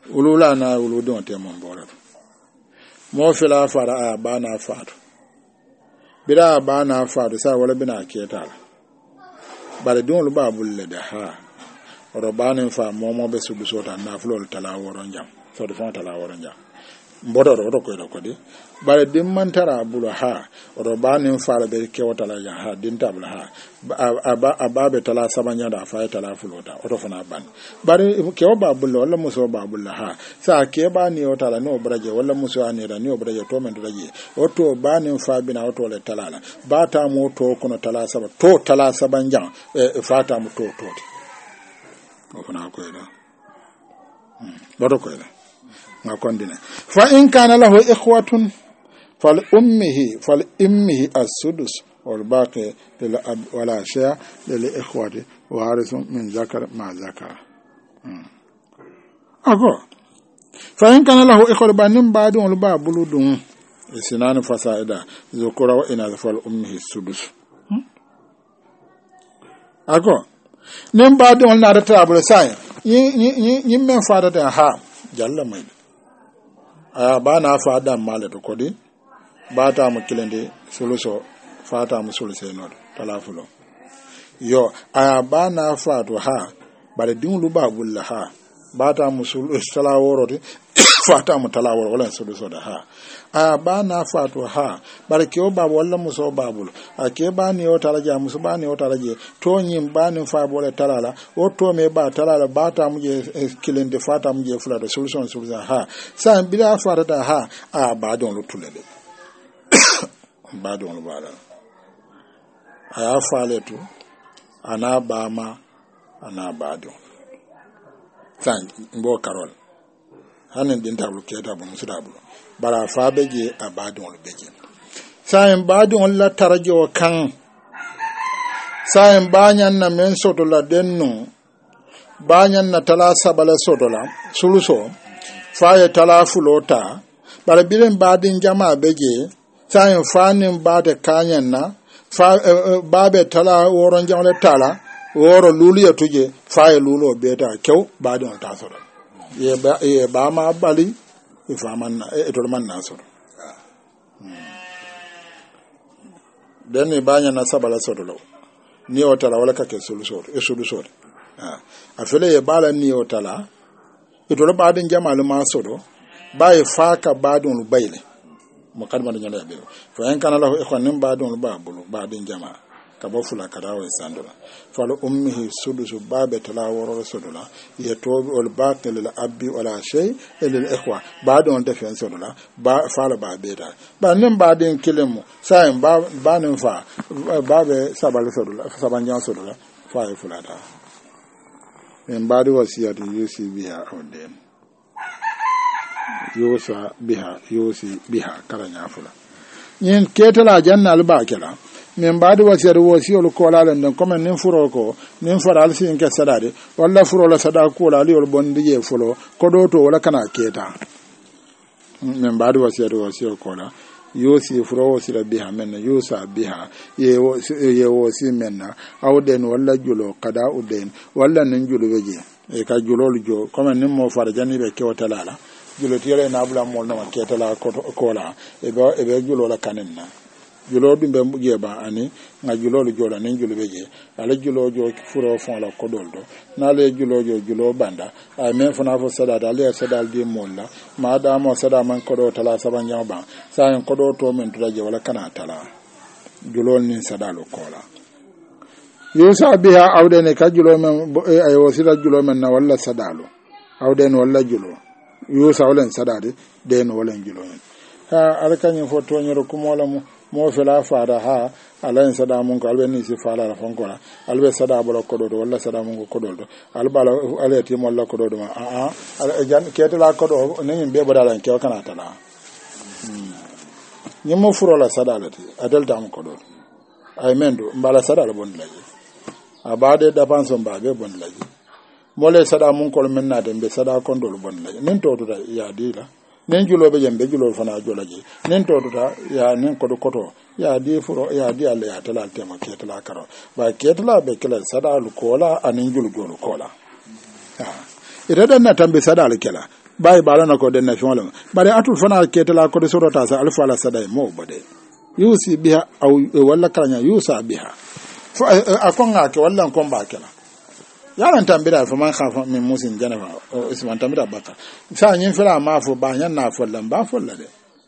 ulula na uludon te mon bora mo fila fara ba na faatu bira ba na faatu sa wala bina ketala bare don lu ba bulle da ha oro ba ne fa mo be sudu sota na flol tala woron jam so de fa tala woron jam mbodo ro ko ko di bare dim man tara bulu ha oro ba ne fa be ke wata la ja ha din tabla ha aba be tala sabanya da fa tala fulota oro fana ban bare ke ba bulu wala muso ba bulu ha sa ke ba ni wata la no braje wala muso ani ra ni braje to men braje oto ba ne fa bina oto le tala la ba ta mo to kono tala saba to tala sabanja fa ta mo to o fana ko ida bodo ko ida ma kondine fa in kana lahu ikhwatun fal ummihi as-sudus wal baqi lil ab wala shay'a lil ikhwati wa harisun min zakar ma zakara ako fa in kana lahu ikhwatun banim ba'dun wal ba buludun isinan fasaida zukura wa ina fal ummihi as-sudus ako nim ba'dun na da tabul sai yin men fada da ha jalla mai ba na fada male to kodi ba ta mu kilende soluso fata mu soluse no talafulo yo ba na fado ha bare dinlu ba bulla ha ba ta mu sala woroti fata mu talaworo wala soluso da ha ba na fado ha bare ke o ba wala muso babul ke ba ni o talaja muso ba ni o talaje to nyim ba ni fa bole talala o to me ba talala ba ta mu je kilende fata mu je fula da solution ha sa bila fara da ha ba don lutulele ba don bala aya faletu ana bama ana bado san mbo karol hanen din tablu keta bu musudablu bara fa beje abadon beje sayin badon la tarajo kan sayin banyan na men soto la denno banyan na tala sabala soto la suluso faye tala fulota bara bilen badin jama beje sayin fanin bade kanyan na babe tala woron jangle tala woro lulu ya tuje faye lulo beta kew badon ta soto ye ba ma bali ifaman etolman na soto den ni banya na sabala soto lo ni otala wala ka ke sulu soto a fele ye bala ni otala etolo badin jamal ma soto baye faka badon bayle mukadma do nyala be fo en kana lahu ikhwan badon babulu badin jama ka bo fula kada wa sandola falo ummihi sudusu babe tala woro sodola yetobi ol batil lil abbi wala shay lil ikhwa badon defen sodola ba fala ba beta ba nim badin kilemu sayin ba nim fa babe sabal sodola sabanjan sodola fa e fula da en badi wasiyati yusi biha awden yusi biha karanya fula yin ketala janna alba kala min baadi wasiyar wasiyol kolalen den comme nin furo ko nin faral sin ke sadade walla furo la sada ko la liol bondi je fulo ko do to wala kana keta min baadi wasiyar wasiyol kola yosi furo wasira biha men yosa biha ye wosi menna awden walla julo kada uden walla nin julo beje e ka julol jo comme nin mo fara jani be ke wotalala julo tire na bula mol no ketala ko la e be julo la kanenna julo dum be mbuge ba ani nga julo lu jola nen julo beje ala julo jo furo fon la kodol do na le julo banda ay men fona fo sada dal sada di molla ma da mo sada man kodo tala saban nyamba sa en kodo to men to je wala kana tala julo nin sada lo kola yusa biha awdene ka julo men ay wasila julo men na wala sadalo awden wala julo yusa wala sadade den wala julo ha alkanyi fo to nyoro kumola mo fela fara ha alain sada mun ko albe ni si fala la fonkola albe sada bolo kodo wala sada mun ko kodo albala alati mo la kodo ma jan ketela kodo ni be bodala ke kana tala ni mo furo la sada lati adal dam kodo ay mendo mbala sada la bon laji abade dapanso mbabe bon laji mo le sada mun ko men na dembe sada kondo bon laji nin to do ya dila nen julobe jembe julol fana jolaji nen toduta ya nen kodo ya di furo ya di alle ya tala tema ketala karo ba ketala be kala sadalu kola anin julgol kola irada na tambe sadalu kala bay balana ko den na fiwala bare atul fana ketela ko de sorota sa alfa la sadai mo bade yusi biha aw walla kanya yusa biha fa akonga ke walla kon ba kala yaran tambira fa man khafa min musin janaba isman tambira baka sa nyin fira ma fo ba nyan na fo lamba fo la de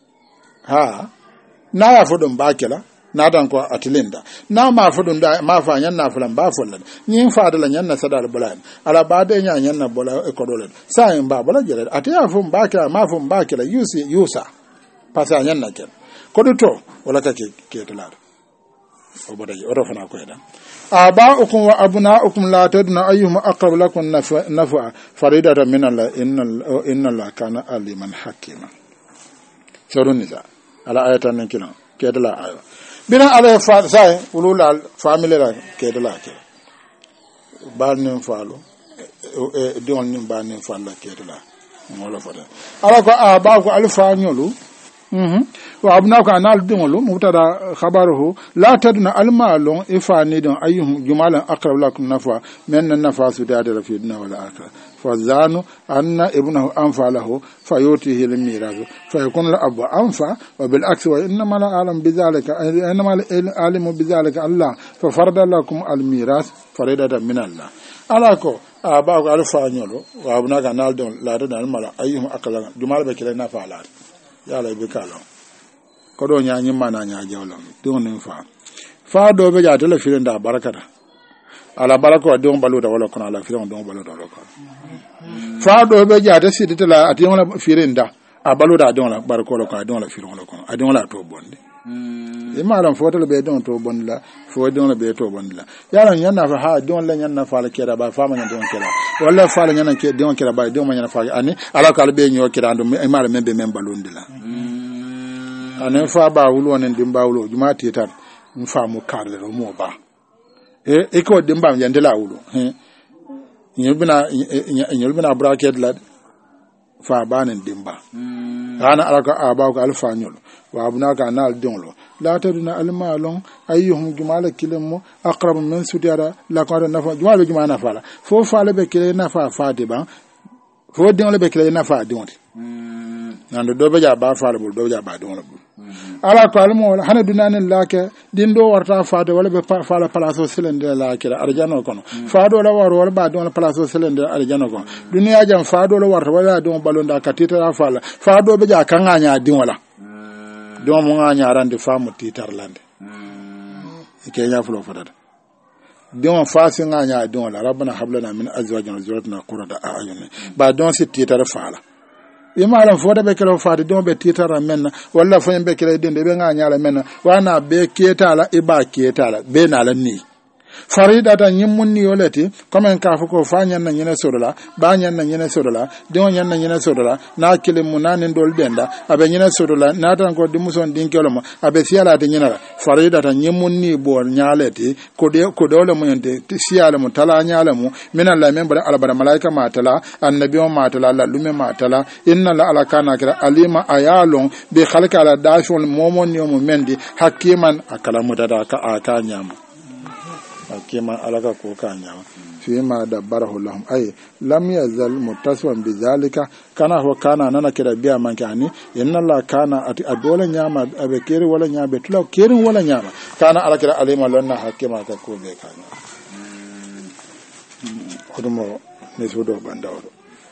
ha na ya fo dum ba kala na dan ko atilinda na ma fo dum da ma fa nyan na fo lamba fo la nyin fa da la nyan na sadal bulan ala ba de nyan na bola e ko dole sa yin ba bola jere atiya fo ba kala ma fo ba kala yusa pasa nyan na ken ko to wala ka ke tala o bodaji o rofana ko eda aba'ukum wa abna'ukum la tadna ayyuhum aqrab lakum naf'a faridatan min Allah inna Allah kana aliman hakima surun nisa ala ayatan nan kina kedala ayo bina ala fa sai ulul family la kedala ke banin falo dion nim banin falla kedala ngolo fata ala ko aba'u alfa nyolu wa abnaka anal dingolo mutada khabaruhu la tadna almalun ifanidun ayyuhum jumalan aqrab lakum nafa min nafasu dadara fi dunya wal akhirah fa zanu anna ibnahu anfalahu fayutihi al miras fa yakun la abu anfa wa bil aks wa inma la alam bidhalika inma la alimu bidhalika allah fa farada lakum al miras faridatan min allah alako aba ko alfa nyolo wa abnaka anal don la tadna almala ayyuhum aqrab jumal be kila nafa la yala be kala ko do nyaanyi mana nya jawlam don nin fa do be ja tele firen da barakata ala barako don baluda wala kono ala firen don baluda wala kono fa do be ja ta sidita la ati wala firen da a baluda don la barako la kono don la firen wala kono adon la to bonde e maram fo tele be don to bonde la fo don la be to bonde la yala nyanna fa ha don la nyanna fa la kera ba fa ma don kera wala fa la nyanna ke don kera ba don ma nyanna fa ani ala ka be nyo kera ando e mara membe mem balunde la anen fa ba wulu onen dimba wulu juma titar mfa mu karle ro mo ba e ko dimba yande la wulu nyelbina bracket la fa banen dimba ana alaka aba ko alfa nyol wa abnaka anal donglo la taduna almalon ayyuhum jumala kilmu aqrab min sudara la ko nafa jumala jumana fala fo fala be kile nafa faati ba fo dinglo be kile nafa dinti nando do be ja ba fala bul do ja ba dinglo ala ko almo hana dunanen lake din do warta faade wala be fala palaso silende lake arjano kono faado la war wala ba don palaso silende arjano kono duniya jam faado la warta wala don balonda katita fala faado be ja kanganya din wala don mo nganya rande famu titarlande ke nya fulo fadada don fasi nganya don wala rabbana hablana min azwajina wa zurriyyatina qurrata a'yun ba don si titar fala imaram foda be kelo faade don be titara menna walla fo be kelo dende be nganya la menna wana be ketala iba ketala be na la ni farida ta nyimmunni yoleti comme ka ko fanyan na nyene sorola ba nyan na nyene sorola don nyan na nyene sorola na kile munanin dol denda abe nyene sorola na tan ko dimuson dinkelo mo abe siala de nyena farida ta nyimmunni bol nyaleti ko dole mo yende siala mo tala nyala mo minalla men bara albara malaika matala annabi o matala la lume matala inna la alakana kira alima ayalon bi khalqa ala dashon momon yo mo mendi hakiman akala mudada ka aka nyama akima alaka ko kanya fima dabbarahu lahum ay lam yazal mutaswan bizalika kana ho kana nana kira biya mankani inna la kana ati adola nyama abe kere wala nyabe tula kere wala nyama kana alakira alima lonna hakima ka ko be kanya hodumo nesudo bandawdo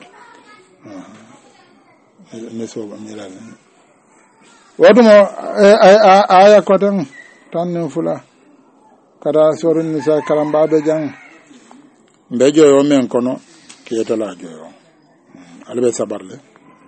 neso bamira wadumo aya ko tan fula kada sorun nisa karamba be jang be joyo men kono kiyata la joyo albe sabarle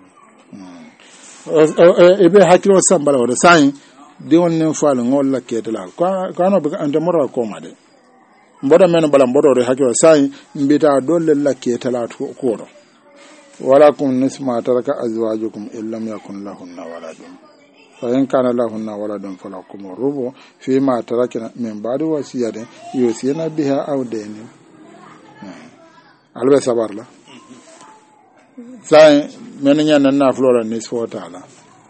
ebe hakilo sambala wala sai de wonnen falu ngol la kiyata la ko no be ande mora ko made mboda men bala mbodo re hakilo sai mbita dolle la kiyata la ko ro wala kum nisma taraka azwajukum illam yakun lahunna waladun فإن كان لهن ولد فلكم الربع فيما تركنا من بعد وصية يوصين بها أو دين albe sabar la sai mennya na flora nisfo tala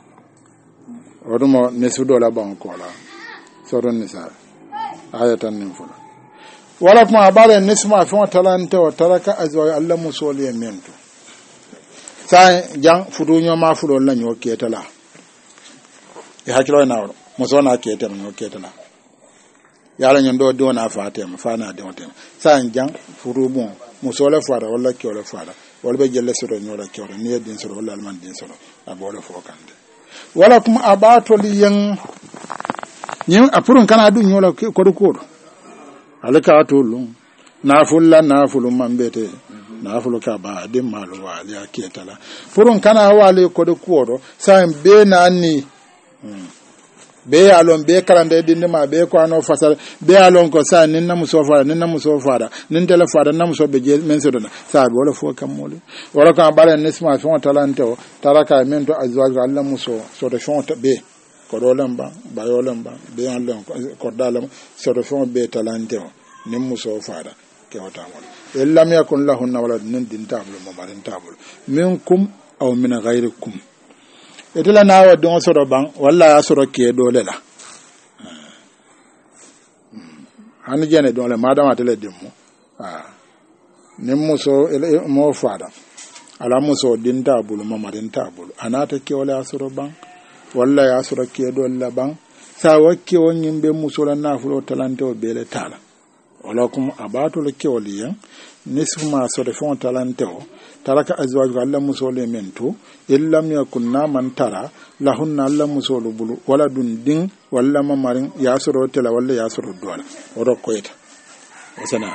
odumo nisu dola bankola soron nisa ayatan nin fula wala kuma abale nisma fi talanta wa taraka azwa Allah musoli yamento sa jang fudu nyoma fulo la nyo ketala e hakilo na muso na ketala nyo ketala yala nyon do do na fatem fa na de wotem sa jang fudu bon muso la fara wala ke wala fara wala be jelle soro nyola ke wala ne din soro wala man din soro abole fo kande wala kuma abato li yang nyi apurun kana du nyola ko do ko alaka tulu nafulu mambete nafulu ka ba de malu wali aketala purun kana wali ko do ko sa be nani be alon be karande dinde ma be ko ano fasal be alon ko sa ninna muso fara nin tele fara na muso be je men sodona sa be wala fo kam mole wala ka bala nisma fon talante o taraka men to azwaj Allah muso so de fon be ko do lamba ba yo lamba be an lon ko dalam so de fon be talante o nin muso fara ke wata wala illam yakun lahunna walad nin din tabul mo marin tabul minkum aw min ghayrikum etela nawa don soro bang walla ya soro ke dole la han jene dole madama tele dimmu nim muso mo fada ala muso din tabulu mamarin tabulu anata ke wala ya soro bang walla ya soro ke dole la bang sa wakke wonyin be muso la nafulo talante o bele tala wala kum abato le ke waliyan nisma soro fon talante o taraka azwaju alla musole mento illam yakunna man tara lahunna alla musolu bulu wala dun din walla mamarin yasoro tela walla yasoro dola odo koyta o senar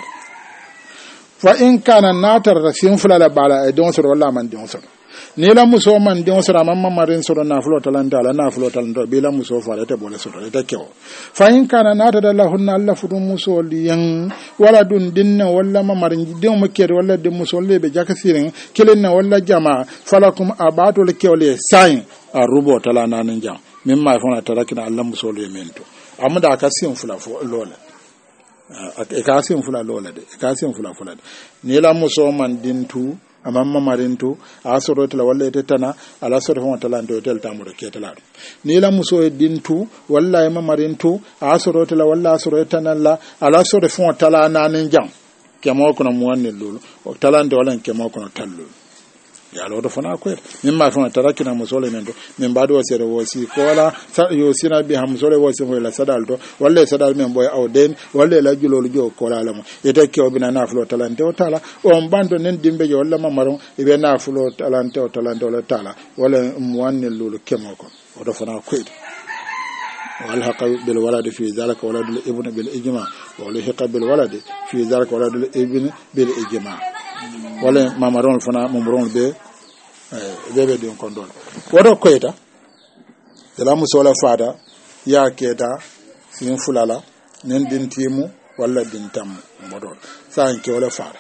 fa in kana natar rasin fulala bala e don soro walla man don soro ni la muso man don soro mamma marin soro na fulo talanta la na fulo talanta be la muso fa rete bole soro rete kewo fa in kana natar lahunna alla fudu musoli yan wala dun dinna walla mamarin din mo kede walla de musole be jakasirin kilenna walla jama falakum abatu le kewle sain arubo talana nan jam mimma fona tarakina alla musole mento amda akasin fula fo lola akasin fula lola de akasin fula de ni la muso man dintu amamma marintu asoro tala walla tetana ala soro fon talando tel tamuro ketala ni la muso dintu walla e marintu asoro tala walla asoro tanalla ala soro fon tala nanin jam kemo kono mo wanne lulu talande wala kemo kono tallu ya lo do fona ko mimma fona tarakina musole nendo min bado sere wosi ko wala yo sina bi ham sole wosi wala sadaldo walla sadal men boy awden walla la julolu jo ko la mo ete ke obina na flo talante o tala on bando nen dimbe jo walla mamaron ibe na flo talante o wala tala wala muwanne lulu kemo ko o do fona ko والحق بالولد في ذلك ولد الابن بالإجماع والحق بالولد في ذلك ولد الابن بالإجماع wala mamaron fana mumron be bebe din kondol wodo koyta dala musola fada ya keda sin fulala nen din timu wala din tam modol san ke wala fada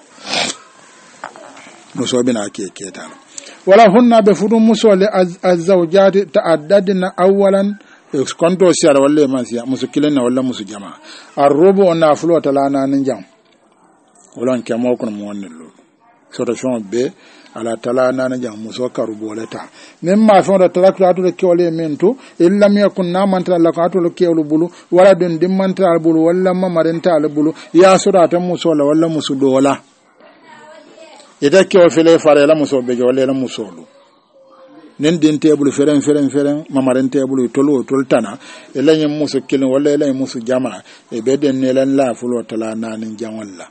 muso bina ke keda wala hunna be fudu musole azawjati ta'addadna awwalan konto siara wala mansiya musu kilena wala musu jama arrubu na fulo talana nan jam wala ke mo kono mo wonnelo solution be ala tala nana jang muso karu boleta même ma fon da tala to le kewle mento illa mi yakun na man tala ka to le kewlu bulu wala dun dim man tala bulu wala ma marenta al bulu ya sura ta muso la wala musu dola ida kew fele fare la muso be jole la muso lu nen din tebulu feren ma marenta bulu tolo toltana illa nyam muso kilin wala illa musu jama e be den ne lan la fulo tala nanin jang wala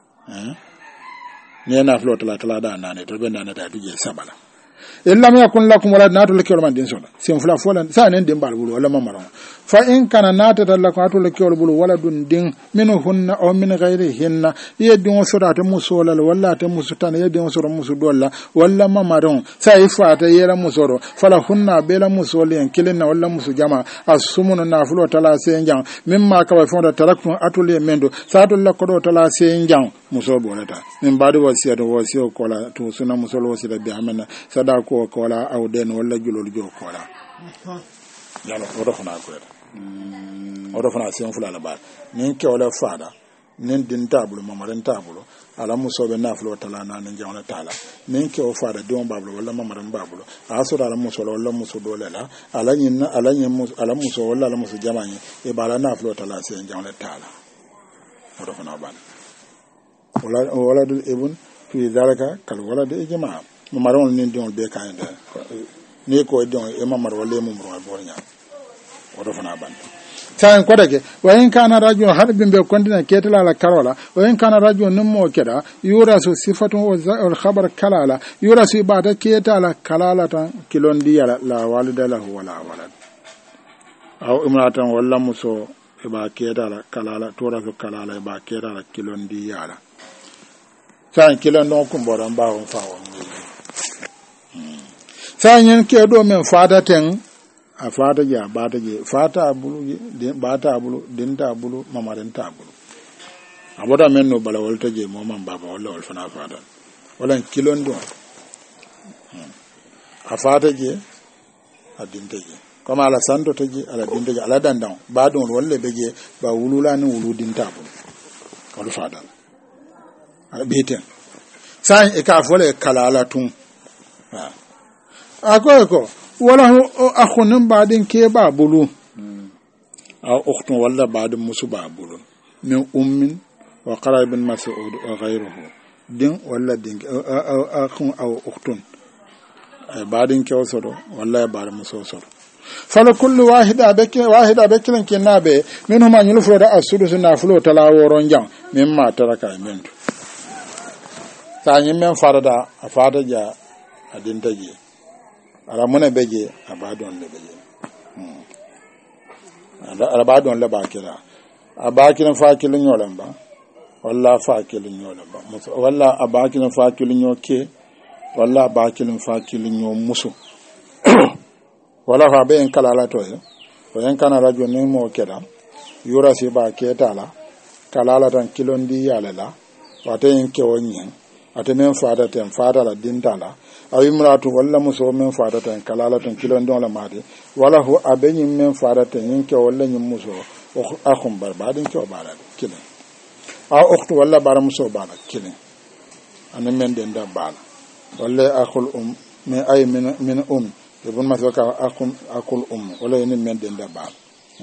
ne na flo tala da nane to be nane da duje sabala illa ma yakun lakum wala natu lekol man din sola sim fla folan sa nen din bal bulu wala mamaro fa in kana nata lakum atu lekol bulu wala dun din minhunna aw min ghayrihinna yedin surata musola wala ta musutana yedin sura musudolla wala mamaro sa ifata yera musoro fala hunna bela musoli en kilenna wala musu jama asumuna na flo tala senjang mimma ka wa fonda taraktu atu le mendo sa to lakodo tala senjang muso bolata min badu wasiyo kola to suna musolo wasida bi amana sada ko kola awden wala julol jo kola yalo odo fana ko odo fana sen fula la ba nin ke wala fada nin din tabulu mamaren tabulu ala muso be na flo tala na nin jawna tala nin ke o fada don babulu wala mamaren babulu asura ala muso wala muso dole la ala muso wala ala muso jamani e bala na flo tala sen jawna tala odo fana ba ولد الابن في ذلك كالولد إجماع maron ni don be kan da ni ko don e mamar wale mum ro bornya odo fana ban tan ko dake wa in kana rajo harbin be kondina ketala la karola wa in kana rajo nimmo keda yurasu sifatun wal khabar kalala yurasu ibada ketala kalala tan kilondi la walida lahu wala walad aw imratan walla muso ba ketala kalala torasu kalala ba ketala kilondi yala tan kilon don kumboran ba on fa on tan yen kedo men fada ten a fata je a bata je fata abulu bata abulu dinta abulu mamarenta abulu aboda men no bala wolta je mo man baba wala wol fana fata wala kilon do a fata je a dinta je kama ala santo taje ala dinta je ala dandan ba don wolle beje ba wulula ni wulu dinta abulu wol fata ala beten sai e ka fole kala ala tun ako wala akhunun badin ke ba bulu aw ukhtun wala badin musu ba bulu min ummin wa qarabin mas'ud wa ghayruhu din wala din akhun aw ukhtun badin ke osodo wala badin musu osodo fala kullu wahida bekilan kenabe minhum an yulfu da asudus na fulo talaworon jam mimma taraka mentu tanyi men farada afada ja adin taji ala mona beje abadon le beje ala abadon le bakira abakiran fakilin yolan ba walla fakilin yolan ba walla abakiran fakilin yoke walla abakiran fakilin yo musu wala fa be en kala la to yo en kana radio ni mo keda yura si ba ketala kala la tan kilondi yala la wate en kewonyen ate men fada ten fada la dintala awi muratu walla muso men fada tan kalala tan kilon don la made wala hu abenyi men fada tan yinke walla nyim muso akhum barbadin ke obara kilin a ukhtu walla bara muso bala kilin anen men den da bala walla akhul me ay min ibn masaka akul walla enen men den da bala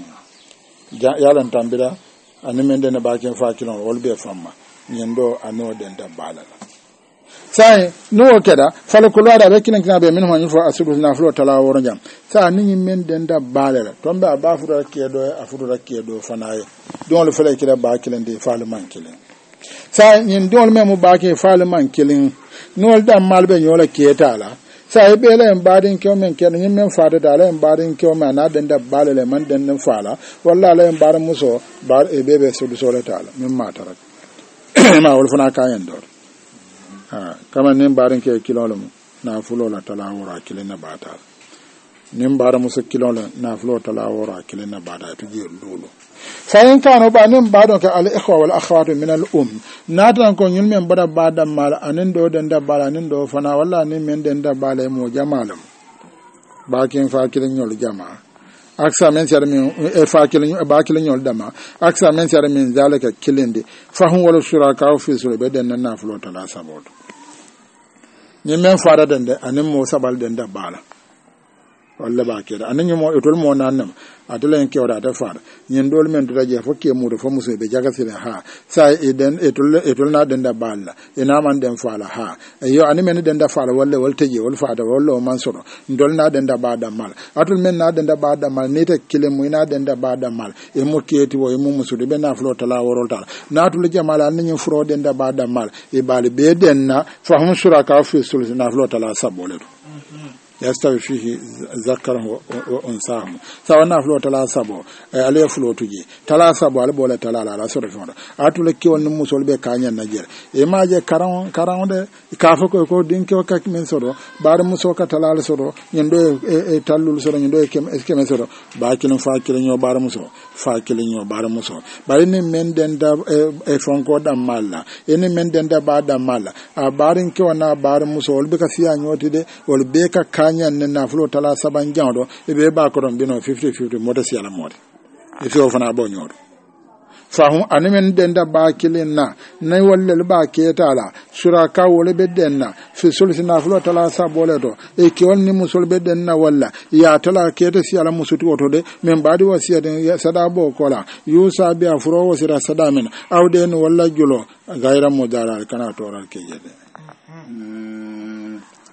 yalan tambira anen men den ba ken fa kilon wol be famma nyendo ano den da bala sai no keda fala ko lada be kinan kinabe min hon yufo asudu na flo tala woro jam sa ni min den da balela tombe aba furo kedo afudo kedo fanaye don le fele kida ba kilen de fala man kilen sa nyin don me mu ba ke fala man kilen no da malbe nyola ketala sa be le mbadin ke men ken nyin men fada da le mbadin ke men na den da balela man den den fala walla le mbar muso bar e bebe sudu sole tala min matara ma wol fana kayen do kama nin barin ke kilolum na fulo la tala wora kilin na bata nin bara musu kilolum na fulo tala wora kilin na bata to ji lulu fayin kano ba nin badon ka al ikhwa wal akhawat min al natan ko nyun men bada bada mal anin do den da bala nin do fana walla nin men den da bala mo jamalum bakin fa kilin nyol jama aksa men sar min fa kilin ba kilin nyol dama aksa men sar min zalika kilinde fa hum wal shuraka fi sulbe den na fulo tala saboto ni men fara dende anin mo sabal dende bala walla ba keda anin mo etol mo nanam adala en kewda ta fara nyen dol men dula je fokke mu do fomuso be jaga sire ha sai eden etol na dende bala ina man den fala ha yo anin men dende fala walla wal teje wal fada walla o man soro ndol na dende bada mal atul men na dende bada mal ne te kile mu ina dende bada mal e mo keti wo e mo muso de be na flo tala worol tala na tul jamala anin furo dende bada mal e bali be den na fahum suraka fi sulna flo tala sabole yastawi fihi zakaru wa unsahu sawana flo tala sabo ale flo tuje tala sabo ale bola tala la soro fonda atule kiwon musol be kanyan najer e maje karan de kafo ko dinke o kak men soro bar muso ka tala la soro nyendo e tallul soro nyendo e kem soro ba kilin fa kilin yo bar muso fa kilin yo bar muso bari ni men den da e fonko dam malla eni men den da ba dam malla a barin kiwona bar muso wol be ka siya nyoti de wol be ka kanyan na fulo tala saban jawdo e be ba ko don bino 50-50 modasi ala mode e fi o fana bo nyodo fahum animen denda ba kilin na nay wallel ba ketala suraka wole be denna fi sulsina fulo tala sabole do e ki wonni musul be denna walla ya tala kete si ala musuti woto de men badi wasiya de sada bo kola yusa bi afro wasira sada men awden walla julo gayra modara kana toral ke jede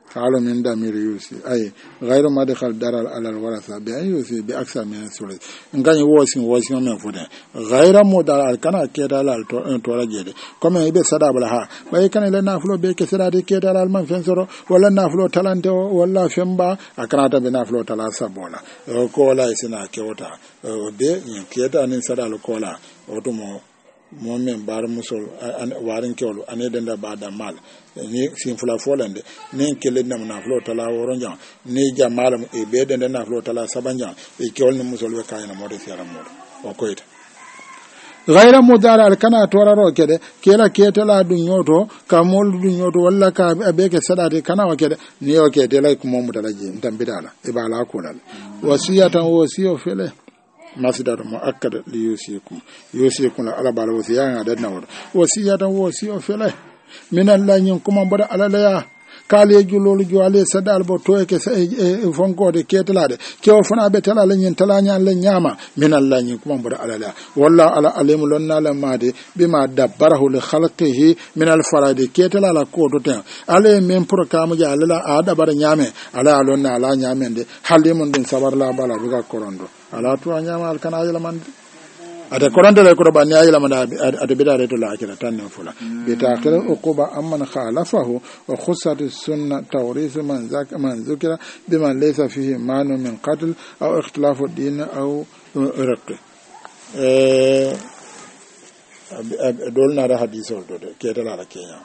قالوا من دمير يوسي أي غير ما دخل دار على الورثة بأن يوسي بأكثر من الثلث إن كان يوسي من فدان غير مودار كان كيدا لا تورجيد كما يبي سدا بلها باي كان لنا فلو بي كسدا دي كيدا لا من فنسرو ولا نافلو تالانتو ولا فمبا أكنا تبي نافلو تلا سبولا كولا يسنا كيوتا بي كيدا نسدا لكولا أوتومو momen bar musol warin kewlo ane denda bada mal ni sin fula folande ni kele nam na flo tala woronja ni jamalam e be denda na flo tala sabanja e kewol ni musol be kayna mode fiara mode o koyta ghayra mudara al kana toraro kede kela ketela du nyoto ka mol du nyoto walla ka abeke sadade kana wa kede ni o kede lay ko momudala ji ndambidala e bala ko dal wasiyatan wasiyo fele masidar muakkad li yusikum la ala bala wasiya da nawr wasiyatan wasiyo fele min Allah nyin kuma bada alala ya kale julolu jwale sadal bo to ke fonkode ketelade ke o fana be tala nyin talanya le nyama min Allah nyin kuma bada alala walla ala alim lonna la made bima dabbarahu li khalqihi min al faradi ketela la ko to ten ale men programme ja alala ada bara nyame ala lonna ala nyame de halimun din sabar la bala buga korondo ala to nyama al kana yala man ata korante le ko bani ayila manda ata bidare to la akira tan fula bi ta'khir uquba amman khalafahu wa khussat sunna tawris man zukira bima laysa fihi manu min qatl aw ikhtilaf ad-din aw irq dolna da hadith do de ketala la kenya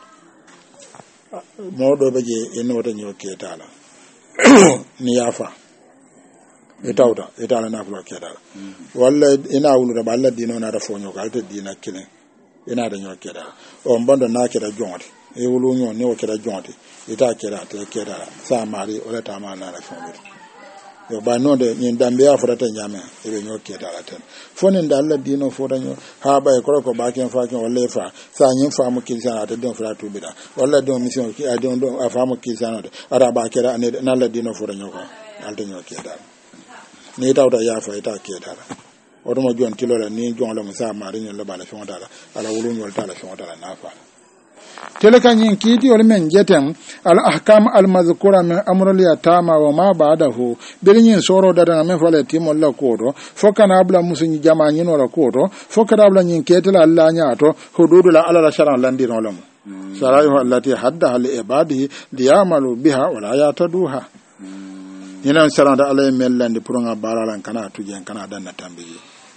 modo beje eno wata nyo ketala ni yafa itawda itala na flo kedala walla ina wulu da balla dino na da fonyo ka alta dina kilen ina da nyo kedala o mbando na keda jonti e wulu nyo ne o keda jonti ita keda te kedala sa mari o ta ma na da fonyo yo ba no de nyin dambe afura ta nyame e be nyo kedala ten fonin da alla dino fota nyo ha ba e ko ba ken fa ken walla fa sa nyin fa mu kilsana ta don fra tu bida walla don mission ki a don afa mu kilsana de ara ba keda ne na alla dino fota nyo ko alta nyo kedala ni tawta yafa ita kedala otomo jon tilola ni jon la musa mari ni la bala fondala ala wulun yol tala fondala nafa teleka nyin kiti ol men jeten al ahkam al mazkura min amrul yatama wa ma ba'dahu birin soro dada men fale timol la kodo fokana abla musun jama nyin wala kodo fokana abla nyin ketela alla nyato hududul ala la sharan landino lam sarayu allati hadda al ibadi liyamalu biha wala yataduha ina saranda alay mellande pour nga baralan kana tujen kana danna tambi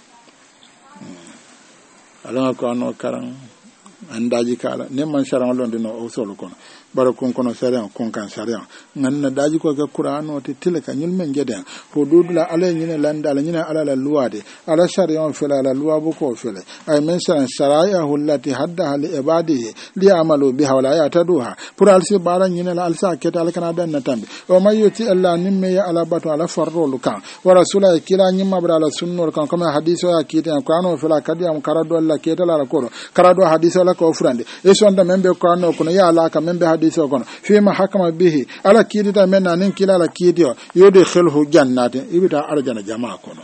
ala ko no karan andaji kala ne man sharan londe no o solo kono bara kon kono sharan kon kan sharan nganna daji ko ga qur'ano te tilaka nyul men geden ko dudula alay nyine landa ala nyine ala la luwade ala sharan fela la luwa bu ko fele ay men sharan sharaya hullati hadda li ibadihi li amalu biha wala yataduha pour alsi bara nyine la alsa keta ala kana danna tambi o mayuti alla nimme ya ala batu ala farrolu kan wa rasula kila nyimma bra ala sunnor kan kama hadiso ya kiti ko ano fela kadiam karado alla keta la ko karado hadiso la ko frande e sonda membe ko ano ko ya ala ka membe hadiso kono fima hakama bihi ala kidita menna nin kila ala kidio yode khilhu jannati ibita arjana jamaa kono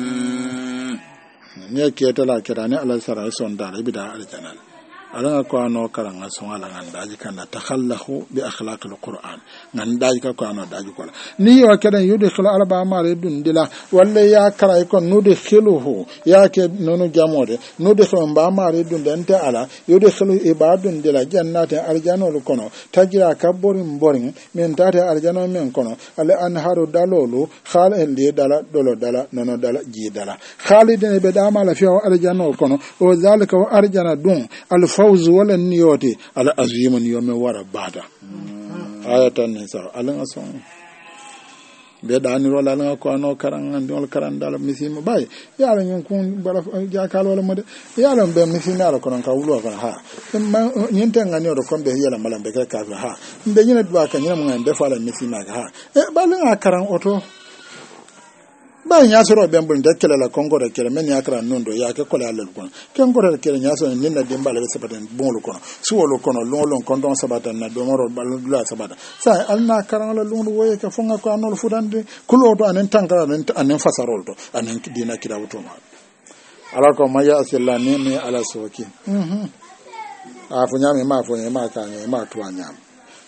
ne keta la kera ne ala sara sonda ibita arjana ala ko ano karanga sonala ngandaji kana takhallahu bi akhlaqil qur'an ngandaji ka ko ano daji ko ni yo keden yode khilo ala ba mare dundila walla ya kara ko nude khiluhu ya ke nonu jamode nude khilo ba mare dundente ala yode khilo ibadun dila jannati arjanol kono tajira kaborin borin men tata arjano men kono ala anharu dalolu khal elde dala dolo dala nono dala ji dala khalidin be dama la fi arjanol kono o zalika wa arjana dun al fawz wala niyoti ala azimun yawmi wara bada ayatan nisa alan ason be dani wala lan ko no karan ndol karan dal misima bay yalla ñun kun bara jakal wala mode yalla be misina ala kono ka wulo ko ha ñente ngani do kombe yalla malambe ka ka ha mbe ñina dwa ka ñina mo ngande fala misina ka ha e balan karan oto ba nya soro be mbul de kele la kongo de kele men yakra nondo ya ke kola le kon ken goro de kele nya so ni na dimba le sabaten bon lu kono suwolo kono lon kondon sabaten na do moro balu la sabata sa alna karan la lundu woye ke fonga ko anol fudande kulo to anen tankara anen fasarol to anen dina kirawto ma ala ko maya asilla ni ala soki afu nyame ma fo ma ka ma to anyam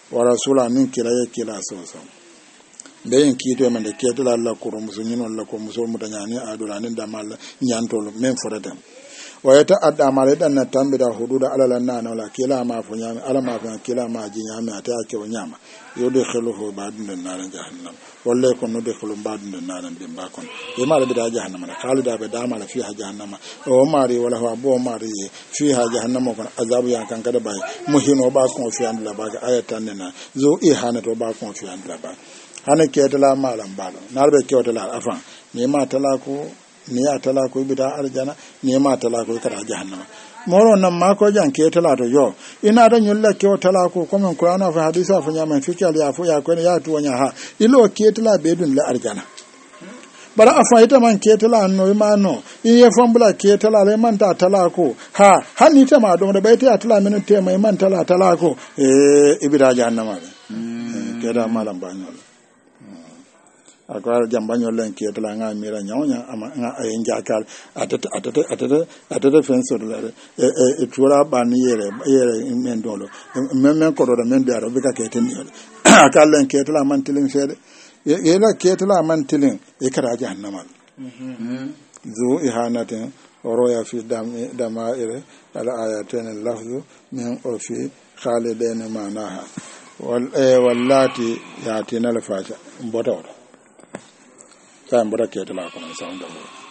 wa rasula nin kila ye kila soso be yin kito men de ketala Allah ko muso nyino Allah ko muso mu tanyani adula nin damal nyantolo men foradam wa yata adda mare dan na tambida hududa ala na wala kila ma fo nyami ala ma fo kila ma ji nyami ata ke o nyama yode khuluhu badun na jahannam walle ko no de khulum badun na be ba kon e mala bida jahannam na khalida be dama la fiha jahannam o mari wala ho bo mari fiha jahannam ko azabu ya kan kada bay muhino ba kon fi andla ba ga ayatan na zo ihana to ba kon fi andla ba hana ketala malam balo narbe ketala afan ni ma talako ni ya talako bida aljana ni ma talako kada jahannama moro nan ma ko jan ketala to yo ina da nyulla ke talako ko men qur'ana fa hadisa fa nyama fikal ya fu ya ko ya tu wanya ha ilo ketala be dun la aljana bara afa ita man ketala no ma no in ye fambula ketala le man ta talako ha hanni ta ma do da bai ta tala min te mai man talako ibida jahannama keda malam banyo akwai jambanyo len ke tala nga mira nyonya ama nga ayen jakal atata fenso la e tura ban yere men dolo men ko do men biaro bika ke ten akal len ke tala man tilin fede yela ke tala man tilin e kara jahannama zu ihanatin oroya fi dama'ir ala ayatin lafzu min urfi khalidain ma'naha wallati yatina al-fasha mbota kan bura ke tala ko san da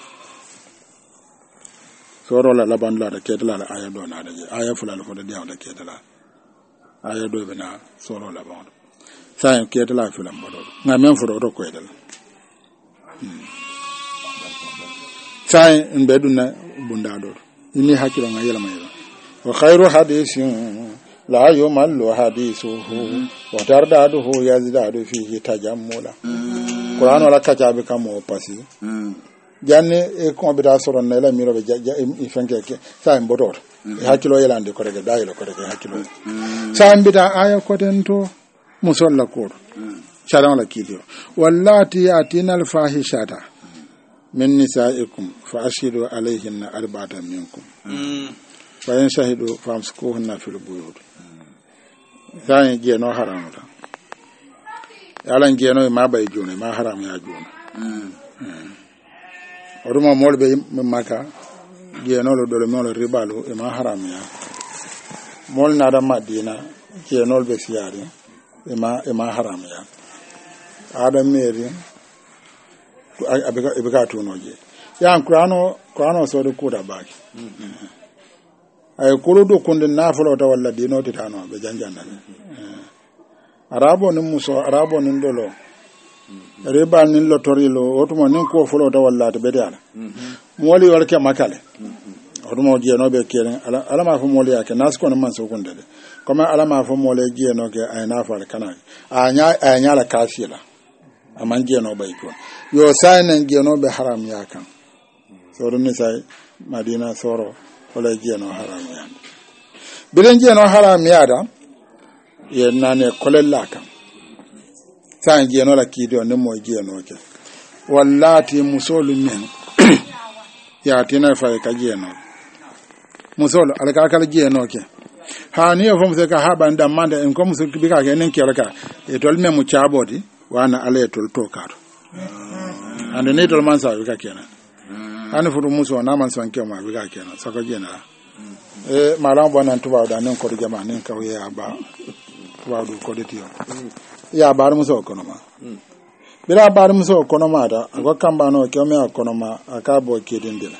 soro la laban la ke tala la aya do na da aya fulal fo da dia da ke tala aya do be na soro la ban sai ke tala fulan bodo na men fo do ko edal sai in be dunna bunda do ni hakilo nga yela mayela wa khairu hadithin la yumallu hadithuhu wa tardaduhu yazdadu fihi tajammula Quran wala kaja be kamo pasi janne e ko be da soron na la miro be i fanke ke sa en bodor e hakilo yelande ko rege dayilo ko rege hakilo sa en bida aya ko tento musalla ko sharan la kidio wallati atina al fahishata min nisaikum fa ashidu alayhinna arba'atan minkum fa in shahidu famsikuhunna fil buyut sai je no haramta yalan geno ma bay jone ma haram ya jona oruma molbe maka geno lo dole mol ribalo e ma haram ya mol na da madina geno be siari e ma haram ya adam meri abega to noje ya qur'ano so do kuda baki ay kurudo kunde nafalo ta walla dino titano be janjana arabo nin muso arabo nin dolo riba nin lotorilo otumo nin ko folo da wallata be dala moli warke makale otumo gieno be keren alama fo moli yake nasko non man so kunde de comme alama fo moli gieno ke ay nafal kana anya la kafila aman gieno bay ko yo saynen gieno be haram yakan so don ni say madina soro wala gieno haram yan bilen gieno haram yada yenna ne kolella kan san geno la kido ne mo geno ke wallati musolu men ya tina fa ka geno musolu alaka kala geno ke ha ni fo musa ka haban da manda en ko musa bi ka nen ke alaka e tol men mu chabodi wana ale tol to karo ande ne tol man sa bi ka kenan ani fu muso na man san ke ma bi ka kenan sako gena malam bonan tuba da nen ko jama nen ka ya ba wadu ko de tiyo ya bar muso konoma bira bar muso konoma da ko kamba no ke me konoma aka bo kidindila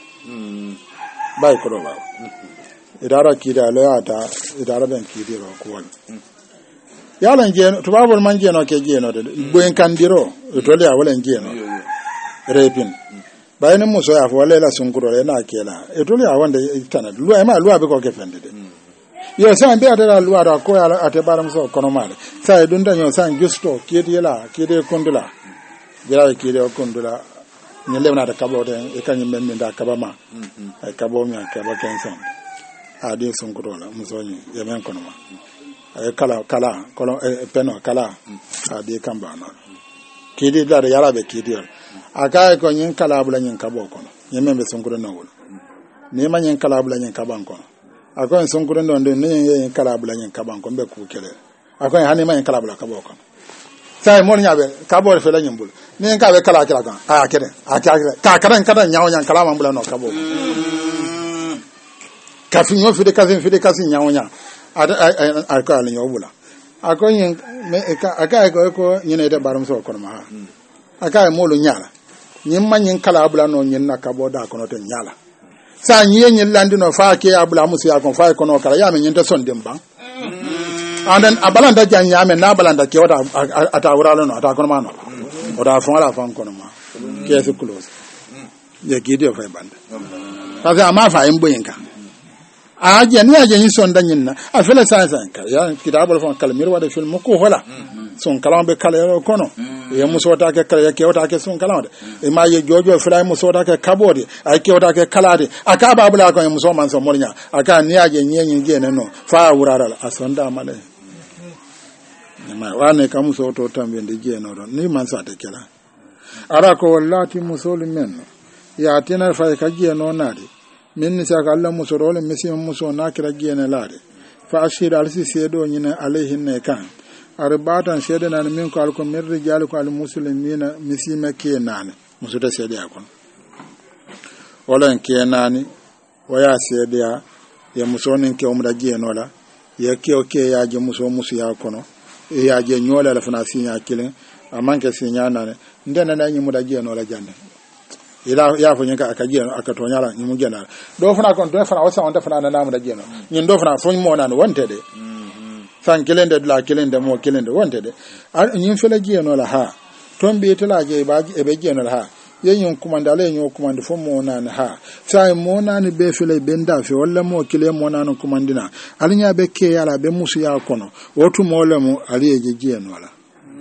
bai ko ba idara kida lo ata idara ben kidiro ko wal yalan je to babol man je no ke je no de boyen kandiro to le awalan je no repin bayin muso ya fo wala la sunkuro le na kela to le awanda itana lu ay ma lu abi ko ke fende de yo san be atara luwa da ko ya ate baram so kono male sai dun danyo san justo kidi la kidi kondula jira kidi kondula ni lewna da kabo de e kanyi men da kabama ay kabo mi akaba kensan ade son kodola musoni ye men kono ma ay kala kono peno kala ade kamba no kidi da yara be kidi aka ko nyin kala bula nyin kabo kono nyembe son kodo no wol ni ma nyin kala bula nyin kaban kono akon son kuren don ne yin kala bula yin kaban ko be ku kele akoy hani man kala bla kabo kan sai mon nyabe kabo fe la nyambul ni ka be kala kala kan a kede ka kadan nyaaw nyang kala man bla no kabo ka fi nyo fi de kasin nyaaw nya a ka le nyobula akoy yin aka ko nyine de barum so kono ma aka mo lu nyaala nyim man nyin kala bla no nyin na kabo da kono te nyaala sa nyi nyin landi no fa ke abula musu ya kon fa kono kala ya men nyin te son demba anden abalanda janya men na balanda ke wata ata wuralo no ata kono ma no oda fon ala fon kono ma ke su close ye gidi fa banda ta za ma fa imbo yinka a je ni aje yin son danyin na a fele sa ka ya kitabul fon kalmir wa da film ko hola son kalam be kala kono ye muso ta ke kala ke wata ke son kalam de e ma ye jojo fly muso ta ke kabodi a ke wata ke kalade aka babula ko muso man so mornya aka ni aje nyenyin je ne no fa wurara a son da male ma wane kam so to tambe de je no don ni man sa te kala ara ko wallati musul men ya tinar fa ka je no nadi min ni saka Allah muso role mesi muso na kira je ne lade fa ashira alsi sedo nyina alaihin ne kan arbatan shede nan min ko alko mir rijal ko al muslimina misima ke nan muso da sede akon wala ke nani waya sede ya muso nin ke umra je no la ya ke oke ya je muso ya kono ya je nyola la fana sinya kilin amanke sinya nane ndena na nyimu da je no la janne ila ya fo nyaka aka je aka to nyala nyimu je na do fana kon do fana wasa on da fana na namu da je no nyin do fana fo mo nan wonte de san kilende la kilende mo kilende wonte de nyin fela je no la ha ton bi to la je ba e be je no la ha yen kumanda le nyo kumanda fo mo nan ha sai mo nan be fele benda fe walla mo kile mo nan kumandina alinya be ke yala be musu ya kono wotu mo le mo ali e je no la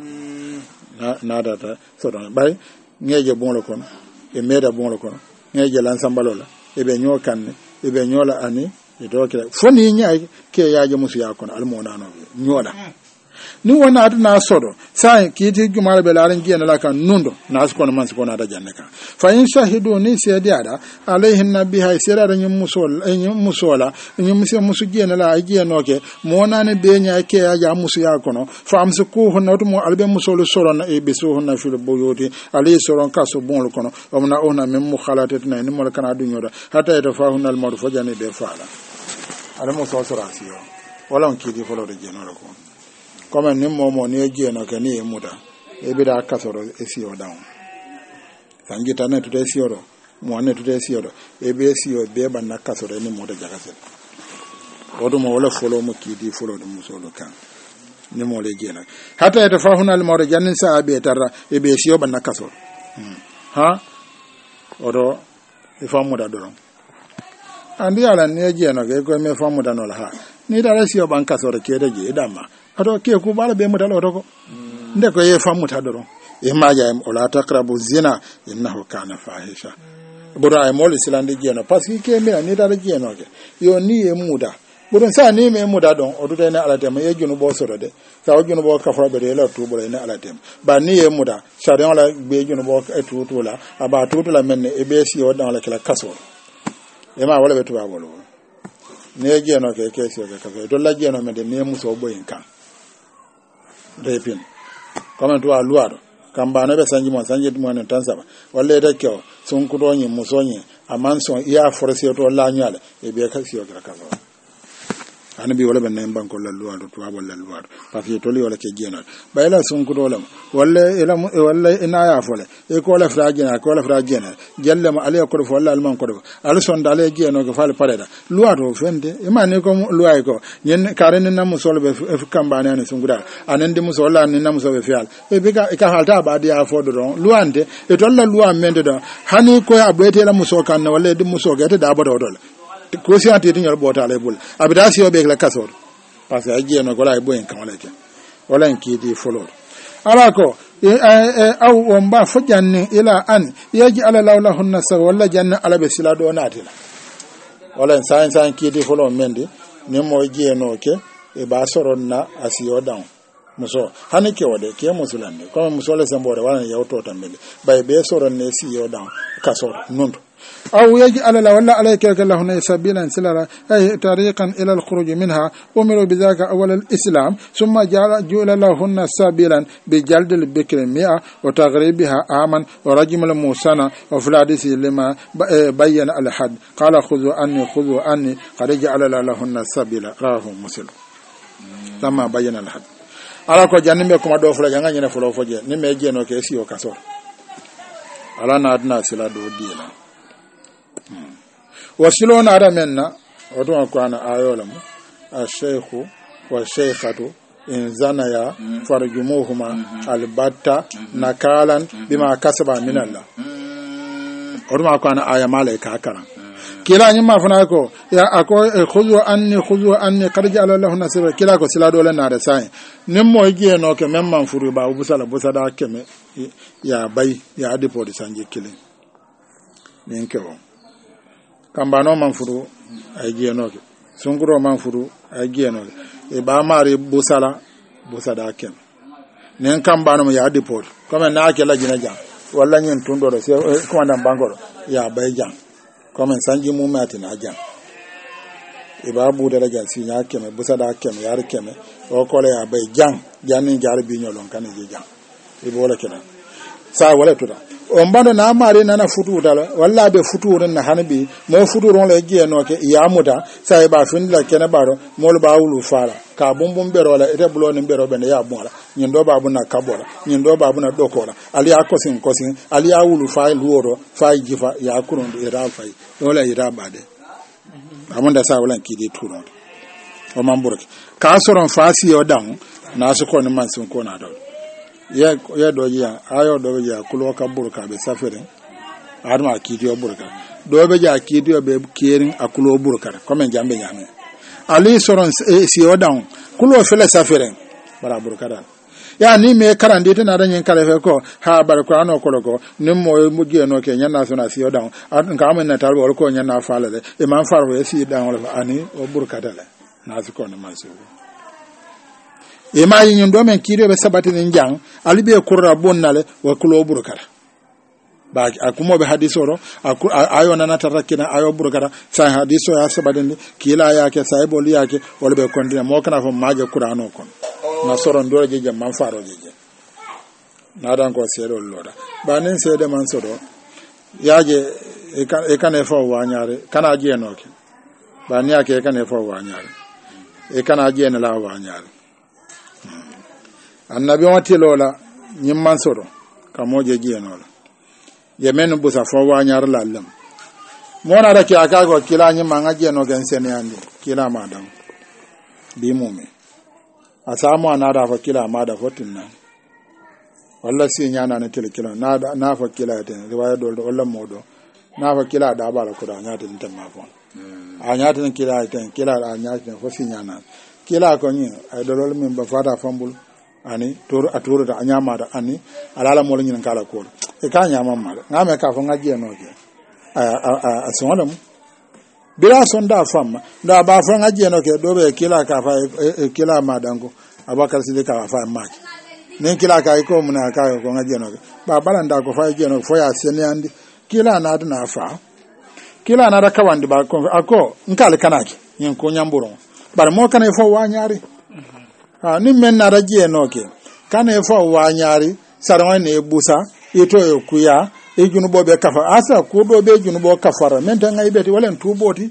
na data so don bay ngeje bon le kono e meda bon le kono ngeje lan sambalo la e be nyo kanne e be nyola ani e do ke fo ni nyaay ke yaaje musu ya kono al mo nano nyola ni wona aduna sodo sai kiti jumala be laran giena la kan nundo na asko man ko na da janne kan fa in shahidu ni se diada alaihin nabi hay sirara nyum musola nyum musu giena la giena ke mona ne be nya ke ya musu ya kono fa amsu ko hono to mo albe musolo soron e be so hono fil boyoti ali soron kaso bon lo kono ona mem mu khalatet na ni mo kana du nyoda hatta to fa hunal mawdu fajani be faala ala mo so sorasiyo wala on kidi folo de giena ko comme ni momo ni je no ke ni muda e bi da kasoro e si o down sangita ne tude si oro mo ne tude si oro e be si o be ban na kasoro ni muda jakase odo mo wala folo mo ki di folo dum so lo kan ni mo le je na hatta e fa hunal mo re jannin sa be tarra e be si o ban na kasoro ha odo e fa muda doron andi ala ne je no ke ko me fa muda no la ha ni da si o ban kasoro ke de je dama ato ke ku bala be mutalo to nde ko ye famu tadoro e maja o la taqrabu zina innahu kana fahisha bura ay mol silande jeno parce que ke mena ni dara jeno ke yo ni e muda burun sa ni me muda don o dute ne ala tem e junu bo soro de sa o junu bo ka fa be la tu bo ne ala tem ba ni e muda sa de la be junu bo e tu tu la aba tu tu la men e be si o dan la kala kaso e ma wala be tu ba bolo ne jeno ke si o ke kaso to la jeno me de ne muso bo yin kan repin comme to aluaro kamba na be sanji mo na tansaba walle da kyo sun kudo nyi musonyi amanson iya force to la nyale e be ka siyo ka ka anabi wala ben nan banko la luaro to wala luaro parce que to li wala ke jeno bayla sun kudo lam walle ila walla ina ya fole e ko la frajina jalle ma ale ko fo walla alman ko al son dale jeno ko fal pareda luaro fende e mane ko luay ko nyen karen na musolbe e kamba ne sun guda anen de musola ne na musobe fial e be ka halta ba dia fo do luande e to la luam mende do hani ko abete la musokan na walle de musoga te da bodo do ko si ati tin yor bota le bul abida si obe la kasor parce que aje no ko la bo en kamale ke wala en kidi folor ala ko aw on ba fajanni ila an yaji ala lawlahu nasar wala janna ala be sila do natila wala en san kidi folor mendi ni mo je no ke e ba soron na asiyo down muso hani ke wode ke musulande ko musole sembore wala yawto tambele bay be soron ne si yo down kasor nundu أو يجعل له ولا عليك له سبيلا سلرا أي طريقا إلى الخروج منها أمروا بذلك أول الإسلام ثم جعل لهن سبيلا بجلد البكر 100 وتغريبها عاما ورجم الموسنة وفي الحديث لما بين الحد قال خذوا عني قد جعل لهن سبيلا رواه مسلم لما بين الحد ala ko janni me kuma do fula janga nyene fulo foje ni me jeno ke si o kaso ala na adna sila do dina wasilo na ada menna o to ko ana ayola mu ash-shaykhu wa shaykhatu in zanaya farjumuhuma albatta nakalan bima kasaba min Allah o to ko ana aya malaika karan kila nyima fana ko ya ako khuzu anni qad ja'ala lahu nasiba kila ko sila dole na da sai nim mo giye no ke memman furu ba busala busada keme ya bay ya adipo de sanje kile nin ke o kamba no man furu ay giye no ke sunguro man furu ay giye no e ba mari busada keme nin kamba no ya adipo comme na ke la jina jang walla nyin tundo do se ko ndam bangoro ya bay jang comme sanji mumati na jam ibabu da jam si nya keme busada keme yar keme o kole ya bay jang janni jar bi nyolon kan je jang ibola kenan sa wala tuda o mbando na mari nana futu dala walla be futu ron na hanbi mo futu ron le je no ke ya muta sai ba fin la kene baro mol ba wulu fara ka bumbum bero la ite bulo ni bero be ya bunala nyin do ba buna kabola nyin do ba buna dokola ali akosin ali ya wulu fa luoro fa jifa ya kurun do ira fa wala ira bade amunda sa wala ki de turo o mamburki ka soron fasi o dan na su ko ni man sun ko na do ya do ya ayo do ya kulo ka burka be safere arma kidio burka do be ja kidio be kierin akulo burka comme jambe nyame ali soron si odan kulo fele safere bara burka da ya ni me karande te na danyen kala fe ko ha bar ko ano ko nim mo mugie no ke nyana so na si odan nka amen na talbo ko nyana fala de e man farwo e si dan wala ani o burka da le na su ko na masu e ma yin do men kire be sabati nin jang alibe kurra bonnale wa kulo burkara ba akumo be hadisoro ayo nana tarakina ayo burkara sa hadiso ya sabadin kila yake saibo li yake wala be kondina mo kana fo maje qur'ano kon na soron do je jam man faro je na dan ko sero loda ba nin sede man sodo yaje e kan e fo wanyare kana je noke ba ni yake e kan e fo wanyare e kana je na la wanyare annabi wati lola nyimman soro kamoje gienola yemen busa fo wanyar lallam mona da ke aka go kila nyimma ngaje no gen seniyande kila madam bi mumi asamu anada fa kila mada fotinna walla si nyana ne tele kila na fa kila ten riwaya do walla modo na fa kila da bala ko da nyata tin tamma fon a nyata tin kila ten kila a nyata tin fo si nyana kila ko nyi ay do lol min ba fata fambul ani toro atoro da anyama da ani alala mo nyin kala ko e ka nyama mal ngame ka fo ngaje no ke a sonda mu bila sonda fam da ba fo ngaje no ke do be kila ka fa kila madango abakar sile ka fa maki nen kila ka ko mun ka ko ngaje no ke ba balanda ko fa je no fo ya sene andi kila na da na fa kila na da kawandi ba ko ako nkale kanaki yin ko nyamburo bar mo kana fo wa nyari ni men na raje noke kana fo wa nyari sarwa ne busa ito e kuya e junubo be kafa asa ko do be junubo kafara men tan ngai beti walen tuboti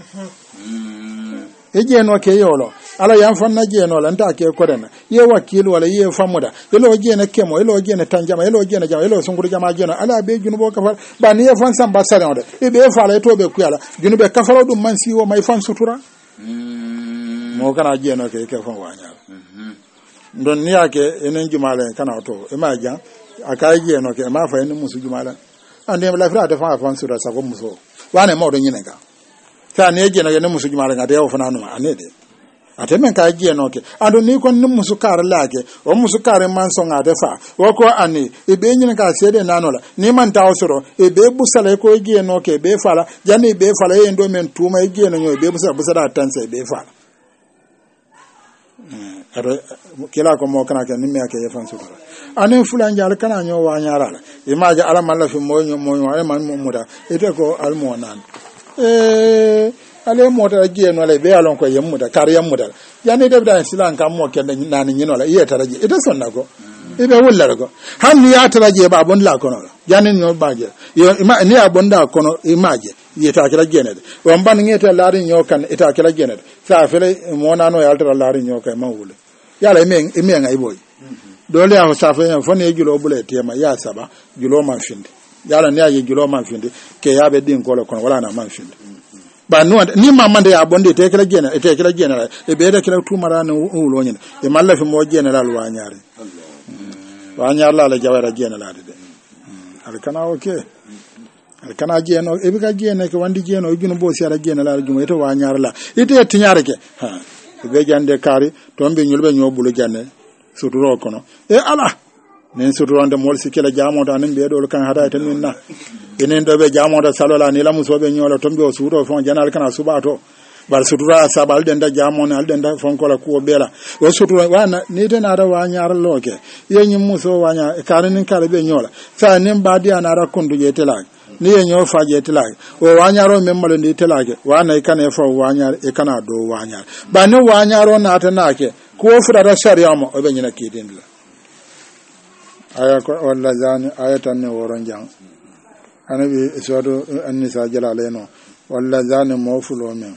e je noke yolo ala yan fan na je no lan ta ke ko dana ye wakil wala ye famuda yelo je na kemo yelo je na tanjama yelo je na jama yelo sunguru jama je no ala be junubo kafara ba ni ye fan sam basare no de e be fala to be kuyala junube kafara dum man si wo mai fan sutura mo kana je no ke fon wanya don ni yake enen jumala kana to e ma jan aka je no ke ma fa enen musu jumala ande la fra ta fa fa sura sa ko muso wane mo do nyinega ta ne je no ke musu jumala ngade o fana no anede ate men ka je no ke ando ni kon ni musu kar lake o musu kar man so ngade fa o ko ani e be nyin ka sede nanola ni man ta osoro e be busala ko je no ke be fala jani be fala e ndo men tuma e je no e be busala da tanse be fala kila ko mo kana ke nimme ke yefan sutura anen fulan jal kana nyo wa nyara la imaje ala malla fi mo ala man mo muda ite ko al mo nan ale mo ta je no le be alon ko yem muda kar yem muda yani de da silan kam mo ken nan nyino la yeta raje ite sonna ko ibe wulla ko hanni ya taraje ba bon la kono yani no baje yo ni abonda kono imaje yeta kala genede won ban ngeta laari nyokan ita kala genede sa fele mo nano ya altara laari nyoka ma wule yala men ngai boy dole ya sa fe fo ne julo bule tema ya saba julo man finde yala ne ya julo man finde ke ya be din ko kono wala na man finde ba no ni mamande ya bonde te kala genede e be da kala tumara no wulo nyen e malla fi mo general wa nyaare wa nyaar la jawara general de al kana okay kana jeno e bika jeno ke wandi jeno e juno bo siara jeno la jumo ito wa nyaar la ite tinyare ke ha be jande kari to mbe nyulbe nyobulu janne suturo kono e ala nen suturo ande mol sikela jamo ta nen be do kan hada tan minna enen do be jamo ta salola ni lamu so be nyola to mbe o suturo fon janal kana subato bar sutura sabal den da jamo ne al den da fon kola ko bela o suturo wana ni den ara wa nyaar loke yenyi muso wa nya kanin kala be nyola sa nen badi anara kundu je telak ni yenyo faje tilage o wanyaro memalo ndi tilage wana ikane fo wanyar e kana do wanyar ba ni wanyaro na ta nake ko fura da sharia mo obe nyina kidin la aya ko walla zani ayatan ne woron jang anabi sodo annisa jalaleno walla zani mawfulo men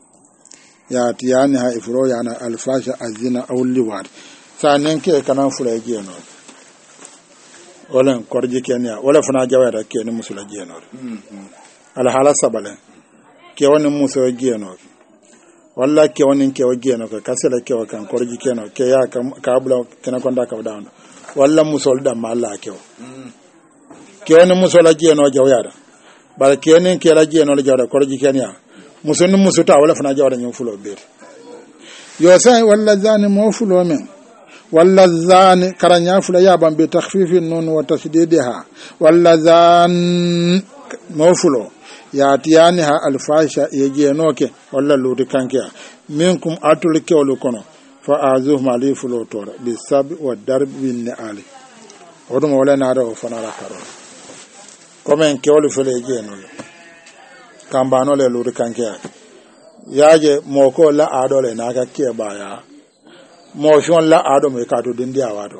ya tiyani ha ifro yana alfasha azina awliwat sanen ke kana fura jeno wala korji kenya wala fana jawara ke ni musula jeno ala hala sabale ke woni muso jeno wala ke woni ke jeno ka kasela ke kan korji keno ke ya ka bula kana konda ka dawn wala musol da malla ke woni musola jeno jawara bal ke ni ke la jeno la jawara korji kenya muso ni musuta wala fana jawara nyu fulo be yo sai wala zani mo fulo men واللذان كرنيا فلا يابن بتخفيف النون وتشديدها واللذان موفلو ياتيانها الفاشا يجينوك ولا لودي كانكيا منكم اتلك ولكنو فاعذوهم علي فلو تور بالسب والضرب بالنعال ودم ولا نارو فنارا كارو كومن كيولو فلي يجينو كامبانو le lodi kankia yaje moko la adole naka kebaya motion la adom e kato dindi awato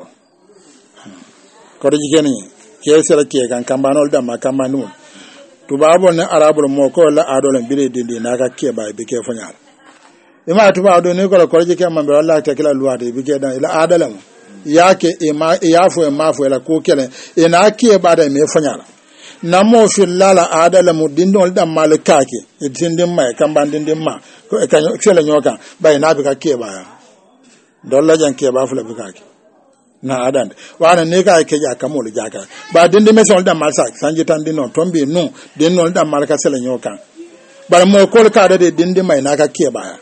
ko de jigeni ke sera ke kan kambanol da makambanu tubabo ne arabul mo ko la adol bire dindi naka ke ba be ke fanyal ima tubado ne ko jike man be wallahi takila luwade be ke dan ila adalam yake ima yafo mafo la ko kele ina ke ba da me fanyal na mo fil la adalam dindol da malakake dindin mai kamban dindin ma ko kan sele nyoka ba ina be ka ke ba dolla janke ba fula bukaki na adan wana ne ka ke ja kamol jaka ba dinde meson da malsa sanje tan dino tombe no dino da malka sele nyoka bar mo ko ka da dinde mai na ka ke baya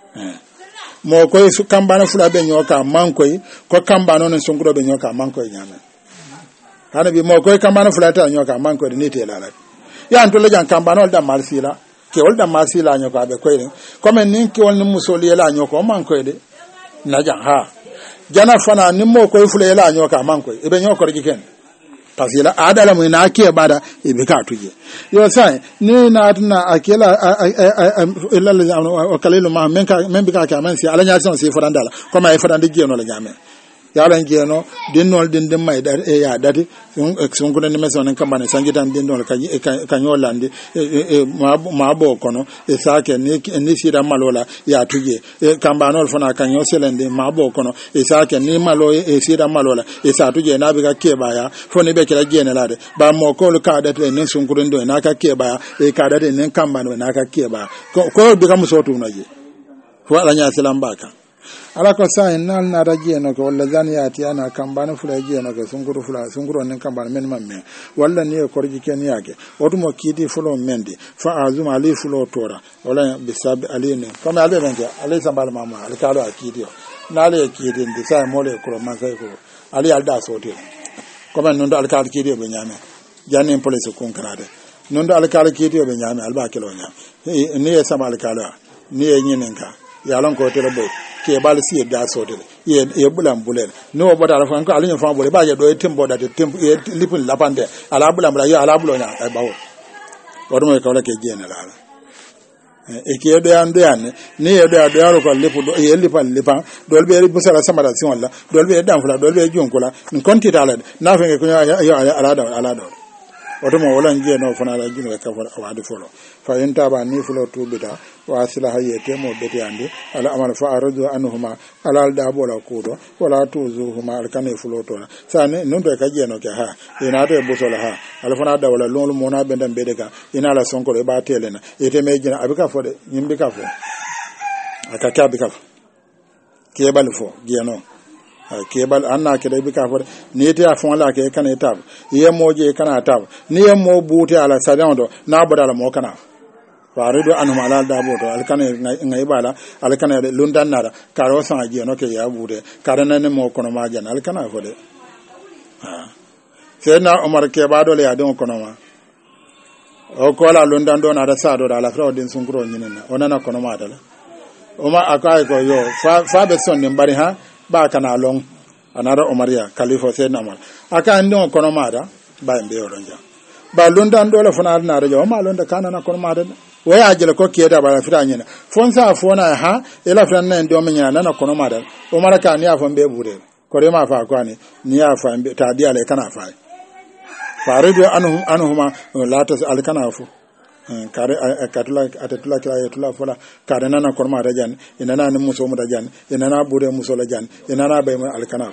mo ko su kambana fula be nyoka manko ko kambano ne sunguro be nyoka manko nyame hana bi mo ko kambana fula ta nyoka manko ni te lala ya anto le jan kambano da malsila ke wol da malsila nyoka be ko ni comme nin ke wol ni musoli la nyoko manko de najan ha jana fana ni mo koy fule la nyoka man koy ibe nyoko riken tasila adala mu na ke bada ibe ka tuje yo sai ni na tuna akela illa la kalilu ma men bi ka man si ala nya son si fadandala ko ma e fadande jeno la nyame yalan jeno dinnol din mai dar e ya dati sun kun ni meson kan bana sangitan dinnol kan yolande ma bo kono e sake ni sida malola ya tuje kan banol fana kan yoselende ma bo kono e sake ni malo e sida malola e sa tuje na bi ka ke baya foni be kila jene lade ba mo ko ka dati ni sun kun do na ka ke baya e ka dati ni kan bana na ka ke baya ko bi ka musotu naje ko ala nya selam baka ala ko sa innal na rajeno ko walla zani yati ana kambana fula jeno ko sunguro nen kambana men mamme walla ni ko rji ken yake otumo kiti fulo mendi fa azuma ali fulo tora wala bisabi ali ne comme albe benke ali sambal mama ali kalo akidi na ale kidi ndi sa mole ko man sai ko ali alda sote comme non do al kal kidi be nyame janne police ko kanade non do al kal kidi be nyame alba kilo nya ni e sambal kalo ni e nyinenka yalan ko tele boy ke bal si da so de ye bulan bulel no boda ala fan ko ala fa bole ba je do tembo da tembo ye lipun lapande ala bulan bula yo ala bulonya ay bawo wado mo kawla ke jene la e ke do ando yanne ni ye do ado ko lipu do ye lipan dol be busala samara si wala dol be danfula dol be jonkola ni konti tala na fe ko yo ala do otomo wala ngie no fana la jinu ka fa wadi folo fa yenta ba ni fulo tubida wa asila hayete mo beti andi ala amal fa arju anhuma ala al da bola kudo wala tuzuhuma al kanay fulo to sane non to ka jeno ke ha ina to busola ha ala fana da wala lolu mona bendam bedeka ina la sonko e ba telena ete me jina abika fo de nyimbi ka fo aka ka bika ke bal fo jeno kebal anna ke dai bika for ni te afon la ke kana tab ye moje kana tab ni ye mo buute ala sadan do na bodala mo kana farido anu mala da bodo al kana ngai bala al kana lundan nada karo san aje no ke ya bude karana ne mo kono ma jan al kana fode na umar ke bado le adon kono ma o ko la lundan do na da sa do ala fra din sunkuro nyinena onana kono ma dala o ma akai ko yo fa be son ne bari ha ba kana long anara omaria khalifa sen amal aka ndo kono mada ba mbe oronja ba londa ndole fona na rajo ma londa kana na kono mada waya ajele ko kieda ba fira nyina fonsa fona ha ela fran na ndo menya na kono mada omara ka ni afon be bure kore ma fa kwani ni afa mbe ta dia le kana fa faridu anhuma la tas al kana fu kare atatula kira yatula fola kare nana korma rajan inana ni muso mu rajan inana bure muso rajan inana bay mu alkanaf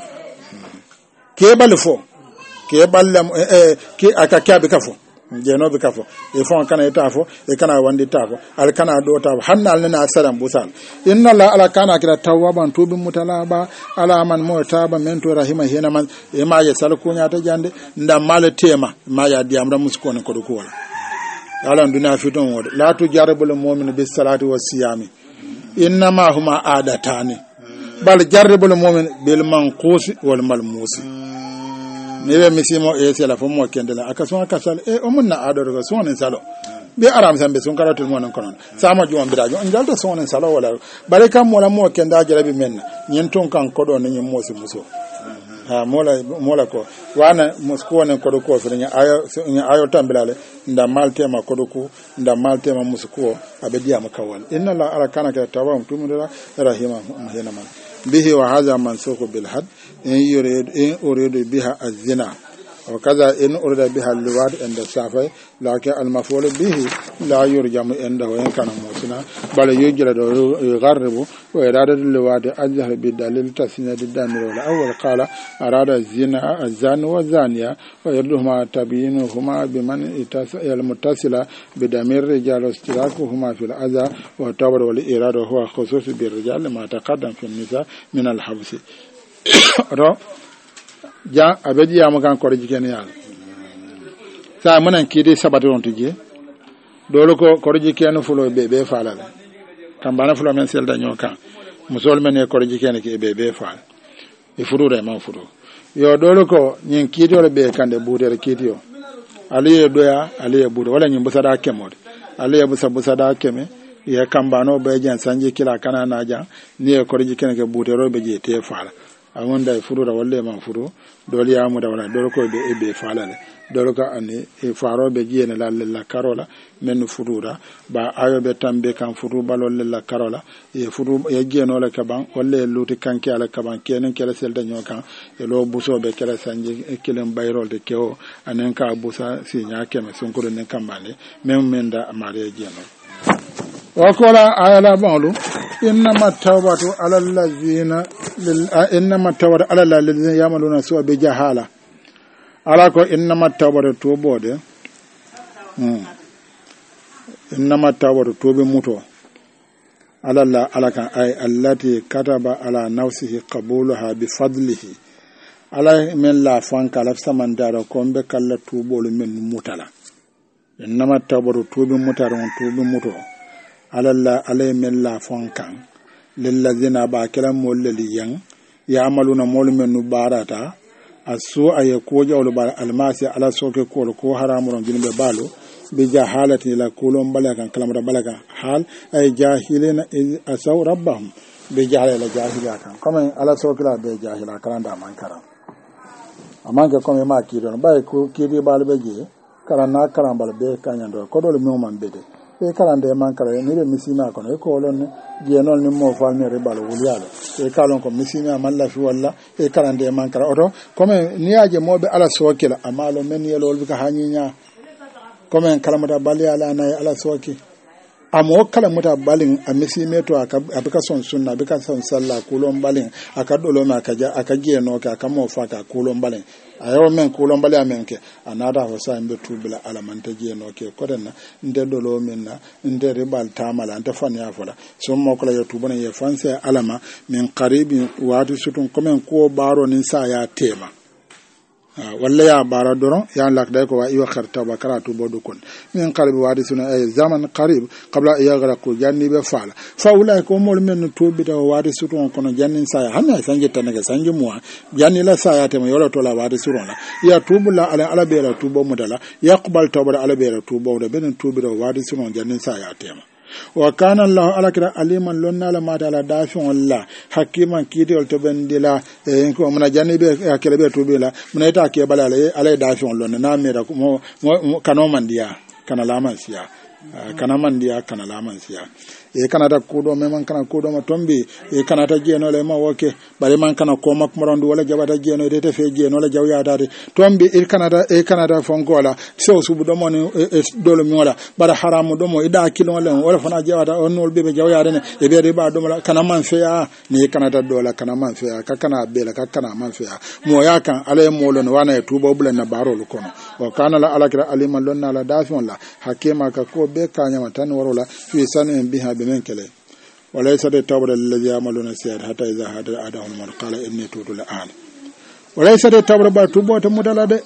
ke balfo ke ballam ke aka kabe kafo jeno be kafo e fon kana etafo e kana wandi tafo alkana do tafo hannal na asaram busal inna la ala kana kira tawaban tubi mutalaba ala man mutaba mento rahima hina man e ma ya salkunya ta jande ndam mala tema ma ya diamra muskone ko do ko wala alan duna fiton wode la tu jarabul mu'min bis salati was siyami inma huma adatani bal jarabul mu'min bil manqus wal malmus nebe misimo e sela fo mo kendela akason akasal e o munna adoro ko sonen salo be aram sambe son karatul monon konon sama juwan birajo ndalta sonen salo wala bare kam wala mo kenda jarabi men nyenton kan kodo ne mosi muso ha mola ko wana musko ne kodo ko so ayo tambilale nda maltema kodo ko nda maltema musko abediya makawal inna la ara kana ka tawam tumira rahima mahina man bihi wa hadha mansuku bil had in uridu biha az-zina wa kaza in urida biha al-liwad inda safai lakin al-maf'ul bihi la yurjamu inda wa in kana musina bal yujra do yugharribu wa irada al-liwad azhar bi dalil tasniyat ad-damir wal awwal qala arada az-zina az-zan wa zaniya wa yurduhuma tabiinuhuma biman al-muttasila bi damir rijal istirakuhuma fil adha wa tawar wal irada huwa khusus bi rijal ma taqaddam fi an-nisa min al-habs ro ja abeji ya makan ko jikene yalla sa manan kidi sabatu on tije dolo ko ko jikene fulo be falala kambana fulo men sel daño kan musol men ko jikene ke be fal e furure man furu yo dolo ko nyin kidi ole be kande budere kidi yo aliye doya aliye budo wala nyin busada kemode aliye busada keme ye kambano be jan sanje kila kana na jan ni ko jikene ke budero be je te fala awonda e furura walle man furu doli yamu da wala dolo ko be falale dolo ka ani e farobe jene la karola men furura ba ayobe tambe kan furu balol la karola e furu e jeno la kaban walle luti kanke ala kaban kenen kala selda nyokan e lo busobe kala sanje e kelen bayrol de kewo anen ka busa si nyakeme sonkoro nen kambale men da amare jeno وقال على بعض إنما التوبة على الذين يعملون سوء بجهالة على كو إنما التوبة توبة إنما التوبة توبة متو على الله على كان أي التي كتب على نفسه قبولها بفضله على من لا فانك لفظ من دار كون بكلا توبة من متلا إنما التوبة توبة متو alalla alay men la fonkan lillazina ba kiran mollaliyan ya'maluna molmen nu barata asu ay ko jawlo bar almasi ala soke ko haramuron jinbe balo bi jahalati la kulum balagan kalamra balaga hal ay jahilina asaw rabbahum be jahila la jahila kan comme ala sokila be jahila karanda man karam amanke comme ma kido bay ko kidi balbe je karana karambal be kanyando ko dole mo man bede e karande man kara ni be misima kono e ko lon je non ni mo falme ribal wulyalo e kalon ko misima man la fi walla e karande man kara oto comme niaje mobe ala sokila amalo men yelo bi ka hanyinya comme kalamata bali ala nay ala soki amo kala muta balin a misime to abika son sunna abika son sallah kulon balin aka dolo ma aka je no ka kamo faka kulon balin ayo men kulon balin amenke anada ho sa mbe tubila ala manta je no ke kodenna nde dolo minna nde ribal tamala anta fani afola so mo kala yo tubana ye fanse alama min qaribi wati sutun komen ko baro nin sa ya tema walla ya bara doron ya lakday ko wa iwa kharta ba karatu bodu kon min qalbi wadi suna ay zaman qarib qabla yagraqu janni be fala fa ulai ko mol men to bi da wadi sutun kono jannin sa hanna sanje tanaka sanje muwa janni la sa ya tema yola to la wadi surona ya tubula ala be la tubo mudala yaqbal tawba ala be la tubo da benen tubi da wadi sunon jannin sa ya tema wa kana allah alakira aliman lonna la mata la dafin walla hakiman kidi wal to bendila ko mona janni be akele be tubila mona ita ke bala ala dafin lonna na mera mo kano mandiya kana laman siya kana mandiya kana laman siya e kana da kudo me man kana kudo ma tombi e kana ta jeno le ma woke bare man kana ko mak morondu wala jabata jeno de te fe jeno la jawya dade tombi e kana da fongola so subu do mon e dolo mi wala bara haramu do mo ida kilo wala fana jawata onol bebe jawya dane e be riba do mala kana man fe ya ni kana da dola kana man fe ya ka kana bela ka kana man fe ya mo ya kan ale mo lon wana e tubo bulen na barol kono wa kana la alakira aliman lonna la dafon la hakema ka ko be kanyama tan warola fi sanin biha من كله وليس التوبة الذي يعملون السيئات حتى إذا حضر أحدهم الموت قال إني تبت الآن وليس التوبة بتوبة مدلدة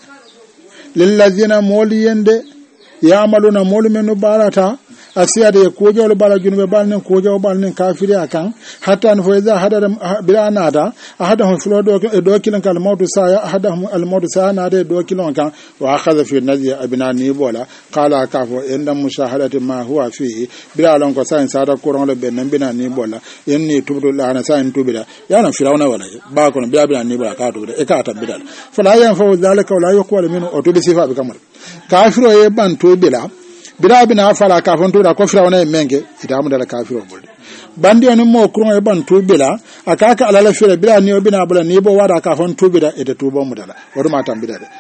للذين مولين يعملون مول من بارata asiyade kujo le bala junube balne kujo balne kafiri akan hatta an foiza hadara bilanada ahadahum fulo do kilan kal mawdu saya ahadahum al mawdu saya nade do kilan kan wa akhadha fi nadhi abnani bola qala kafo inda mushahadati ma huwa fi bilalon ko sain sada kuron le ben binani bola inni tubdu lana sain tubida yana firawna wala ba ko biya binani bola ka tubida e ka tabidal fala yan fa zalika wala yuqwal min otubi sifa bi kamar kafiro e ban tubila bira bina fala ka fonto da ko firawna menge itamu dala kafiro bolde bandi on mo kuro e ban tubila akaka alala fira bira ni obina bula ni bo wada ka fonto bida e de tubo mudala woduma tambida de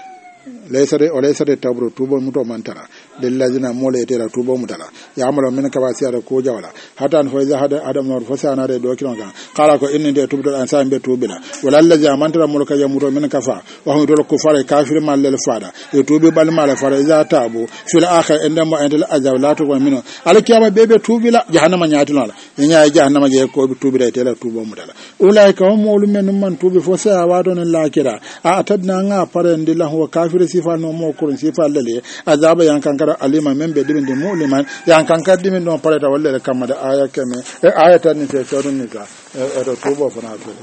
leysade tabro tubo muto mantara lillazina mole tera tubo mutala ya amalo min kabasi ada ko jawala hatan fa iza hada adam nor fasana de do kilon kan qala ko inni de tubdo an sa be tubila wala allazi amantara mulka yamuto min kafa wa hum dol kufar kafir mal lil fada e tubi bal mal fara iza tabu fil akhir inda ma indal azab la to min al kiyama bebe tubila jahannama nyaati la nya jahannama je ko tubila tela tubo mutala ulai ka molu men man tubi fo sa wa don lakira a atadna nga parende la huwa kafir sifa no mo ko sifa lele azaba yankan kada alima membe dibinde muliman yankan kaddi min don pareta walle kamada aya keme e ayatan ni se torun ni ka e to tubo fana to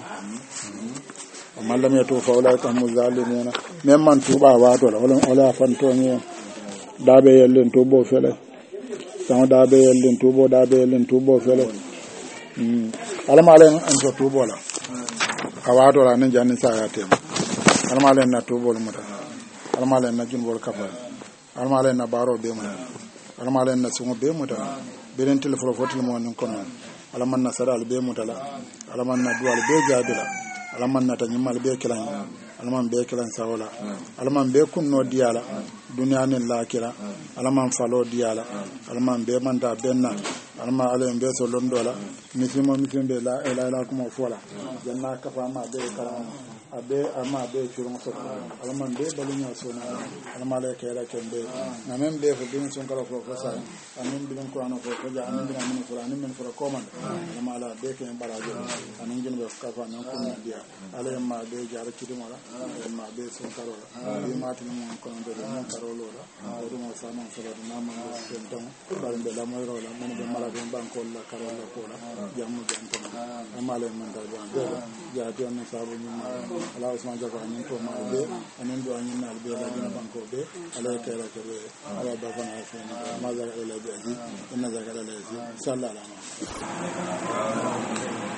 mallam ya to fa wala ka muzalimuna memman tuba wa to wala fanto ni dabe yellen tubo fele sama dabe yellen tubo fele alama len an to tubo la awato la nan janni sa ya tema alama len na tubo lu mata almalen na junbol kafal almalen na baro be mo almalen na sungo be mo da benen telefon fotel mo non kono alaman na sadal be mo dala alaman na duwal be jabila alaman na tanyimal be kilan alaman be kilan sawala alaman be kunno diala duniya nin lakira alaman falo diala alaman be manda benna alma alen be so londola misimo be la ila kuma fola janna kafa ma be karam abe ama be churon so alman be balunya so na alma le kera kembe na men be ko bin son kala ko sa anen bin ko ana ko ja anen bin anen ko anen men ko command alma la be ke barajo anen jin be ka fa nan ko dia ale ma be jar kidi mala ma be son kala be mati mon ko ndo mon karolo la do mo sa non so na ma den don ba be la mo ro la men be mala be banko la karolo ko la jamu jam ko alma le man da ja ja ne sabu ni ma ala usman jago anen to ma be anen do anen na be la dina banko be ala kera ke be ala ba fa na fa ma za ila be aji inna za kala la sallallahu alaihi